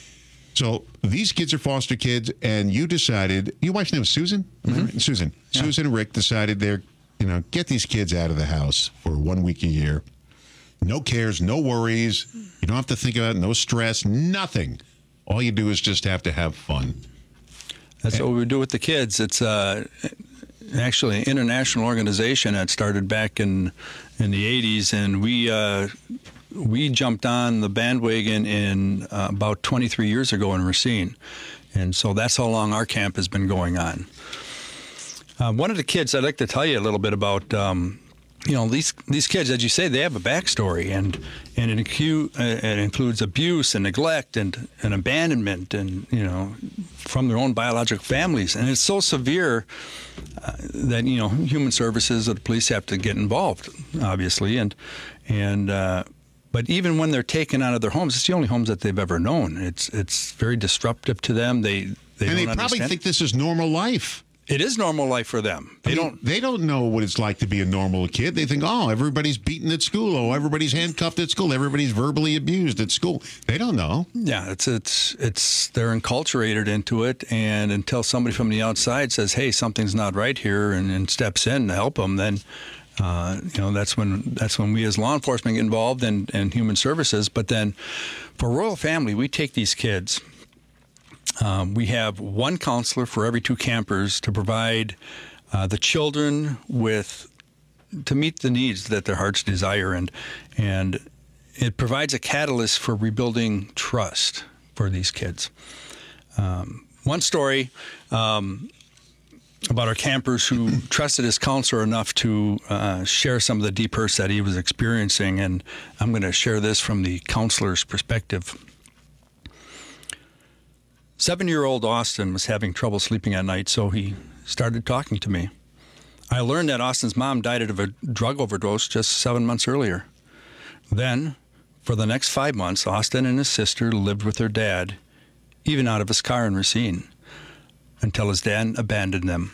Speaker 12: so these kids are foster kids, and you decided, your wife's name is Susan? Mm-hmm. Right? Susan. Yeah. Susan and Rick decided they're, you know, get these kids out of the house for one week a year. No cares, no worries. You don't have to think about it, no stress, nothing. All you do is just have to have fun.
Speaker 13: That's what we do with the kids. It's uh, actually an international organization that started back in in the eighties, and we uh, we jumped on the bandwagon in uh, about twenty-three years ago in Racine, and so that's how long our camp has been going on. Uh, one of the kids I'd like to tell you a little bit about. Um, You know, these these kids, as you say, they have a backstory, and and it, incu- uh, it includes abuse and neglect and, and abandonment, and you know, from their own biological families, and it's so severe uh, that you know, human services or the police have to get involved, obviously, and and uh, but even when they're taken out of their homes, it's the only homes that they've ever known. It's it's very disruptive to them. They they
Speaker 12: and
Speaker 13: don't
Speaker 12: they probably
Speaker 13: understand.
Speaker 12: think this is normal life.
Speaker 13: It is normal life for them. They
Speaker 12: I mean,
Speaker 13: don't.
Speaker 12: They don't know what it's like to be a normal kid. They think, oh, everybody's beaten at school. Oh, everybody's handcuffed at school. Everybody's verbally abused at school. They don't know.
Speaker 13: Yeah, it's it's it's they're enculturated into it, and until somebody from the outside says, "Hey, something's not right here," and, and steps in to help them, then uh, you know that's when that's when we as law enforcement get involved and and human services. But then, for Royal Family, we take these kids. Um, we have one counselor for every two campers to provide uh, the children with to meet the needs that their hearts desire, and and it provides a catalyst for rebuilding trust for these kids. Um, one story um, about our campers who trusted his counselor enough to uh, share some of the deep hurts that he was experiencing, and I'm going to share this from the counselor's perspective. Seven-year-old Austin was having trouble sleeping at night, so he started talking to me. I learned that Austin's mom died of a drug overdose just seven months earlier. Then, for the next five months, Austin and his sister lived with their dad, even out of his car in Racine, until his dad abandoned them.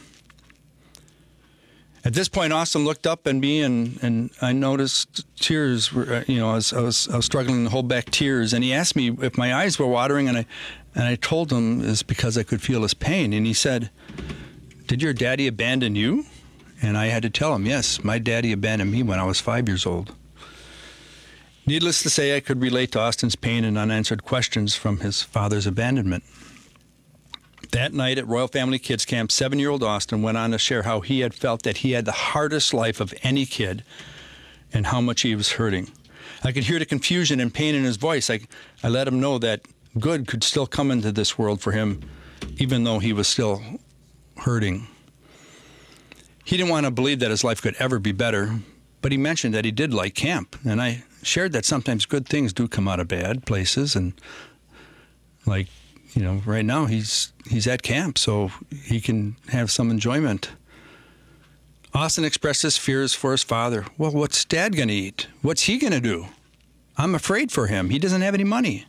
Speaker 13: At this point, Austin looked up at me, and, and I noticed tears. Were, you know, I was, I was I was struggling to hold back tears, and he asked me if my eyes were watering, and I and I told him it's because I could feel his pain. And he said, "Did your daddy abandon you?" And I had to tell him, yes, my daddy abandoned me when I was five years old. Needless to say, I could relate to Austin's pain and unanswered questions from his father's abandonment. That night at Royal Family Kids Camp, seven-year-old Austin went on to share how he had felt that he had the hardest life of any kid and how much he was hurting. I could hear the confusion and pain in his voice. I, I let him know that good could still come into this world for him, even though he was still hurting. He didn't want to believe that his life could ever be better, but he mentioned that he did like camp, and I shared that sometimes good things do come out of bad places, and like, you know, right now he's he's at camp, so he can have some enjoyment. Austin expressed his fears for his father. Well, what's Dad going to eat? What's he going to do? I'm afraid for him. He doesn't have any money.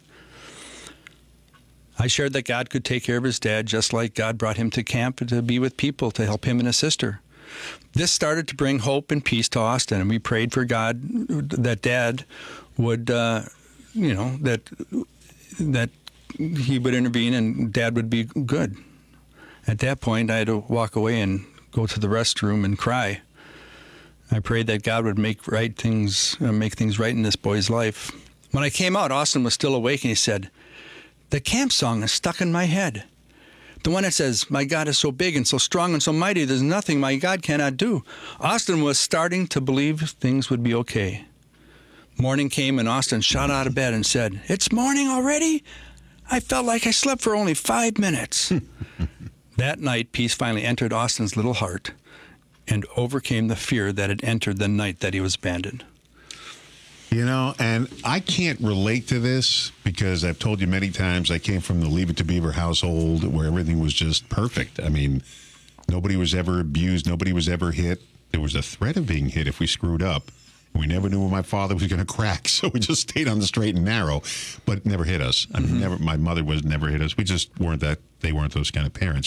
Speaker 13: I shared that God could take care of his dad just like God brought him to camp to be with people to help him and his sister. This started to bring hope and peace to Austin, and we prayed for God that Dad would, uh, you know, that that he would intervene and Dad would be good. At that point, I had to walk away and go to the restroom and cry. I prayed that God would make right things, uh, make things right in this boy's life. When I came out, Austin was still awake, and he said, "The camp song is stuck in my head. The one that says, 'My God is so big and so strong and so mighty, there's nothing my God cannot do.'" Austin was starting to believe things would be okay. Morning came, and Austin shot out of bed and said, "It's morning already? I felt like I slept for only five minutes." That night, peace finally entered Austin's little heart and overcame the fear that had entered the night that he was abandoned.
Speaker 12: You know, and I can't relate to this because I've told you many times I came from the Leave It to Beaver household where everything was just perfect. I mean, nobody was ever abused. Nobody was ever hit. There was a threat of being hit if we screwed up. We never knew when my father was going to crack, so we just stayed on the straight and narrow, but it never hit us. I mean, mm-hmm. never. My mother was never hit us. We just weren't that. They weren't those kind of parents.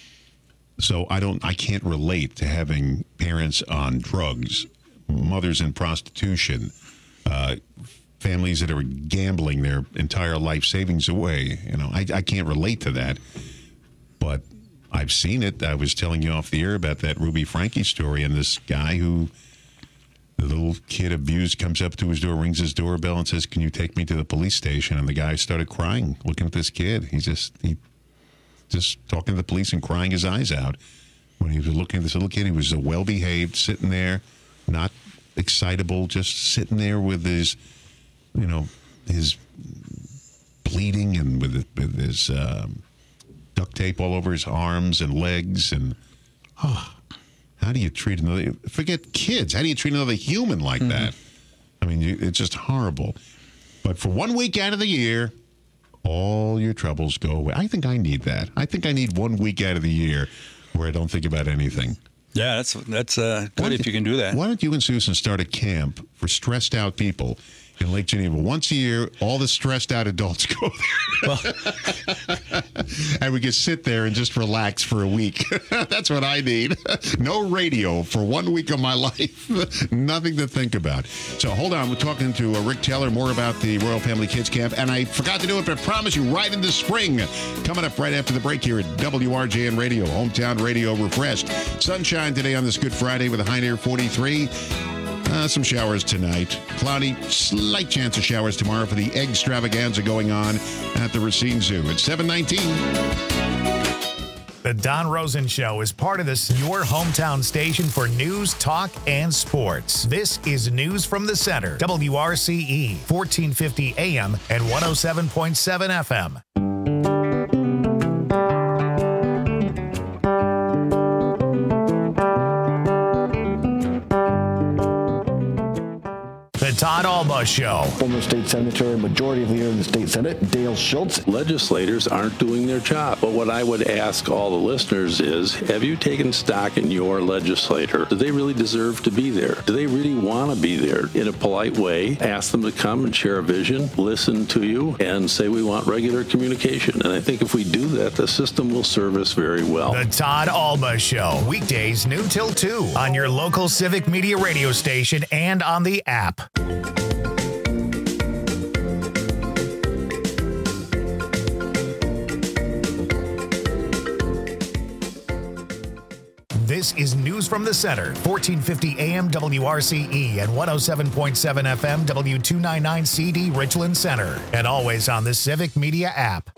Speaker 12: So I don't. I can't relate to having parents on drugs, mothers in prostitution. Uh, families that are gambling their entire life savings away. You know, I, I can't relate to that, but I've seen it. I was telling you off the air about that Ruby Frankie story, and this guy who the little kid abused comes up to his door, rings his doorbell, and says, "Can you take me to the police station?" And the guy started crying, looking at this kid. He just he just talking to the police and crying his eyes out when he was looking at this little kid. He was well behaved, sitting there, not excitable, just sitting there with his, you know, his bleeding and with, with his um, duct tape all over his arms and legs. And oh, how do you treat another? Forget kids. How do you treat another human like mm-hmm. that? I mean, you, it's just horrible. But for one week out of the year, all your troubles go away. I think I need that. I think I need one week out of the year where I don't think about anything.
Speaker 13: Yeah, that's that's uh, good if you can do that.
Speaker 12: Why don't you and Susan start a camp for stressed out people in Lake Geneva? Once a year, all the stressed out adults go there. Well, and we can sit there and just relax for a week. That's what I need. No radio for one week of my life. Nothing to think about. So hold on. We're talking to uh, Rick Taylor more about the Royal Family Kids Camp. And I forgot to do it, but I promise you, right in the spring, coming up right after the break here at W R J N Radio, Hometown Radio Refreshed. Sunshine today on this Good Friday with a high near forty-three. Uh, some showers tonight. Cloudy, slight chance of showers tomorrow for the egg extravaganza going on at the Racine Zoo. It's seven nineteen.
Speaker 3: The Don Rosen Show is part of this, your hometown station for news, talk, and sports. This is News from the Center, W R C E, fourteen fifty A M and one oh seven point seven F M. The Todd Alba Show.
Speaker 1: Former state senator and majority leader in the state senate, Dale Schultz.
Speaker 4: Legislators aren't doing their job. But what I would ask all the listeners is, have you taken stock in your legislator? Do they really deserve to be there? Do they really want to be there? In a polite way, ask them to come and share a vision, listen to you, and say we want regular communication. And I think if we do that, the system will serve us very well.
Speaker 3: The Todd Alba Show. Weekdays noon till two on your local Civic Media radio station and on the app. This is News from the Center, fourteen fifty A M W R C E and one oh seven point seven F M W two ninety-nine C D Richland Center, and always on the Civic Media app.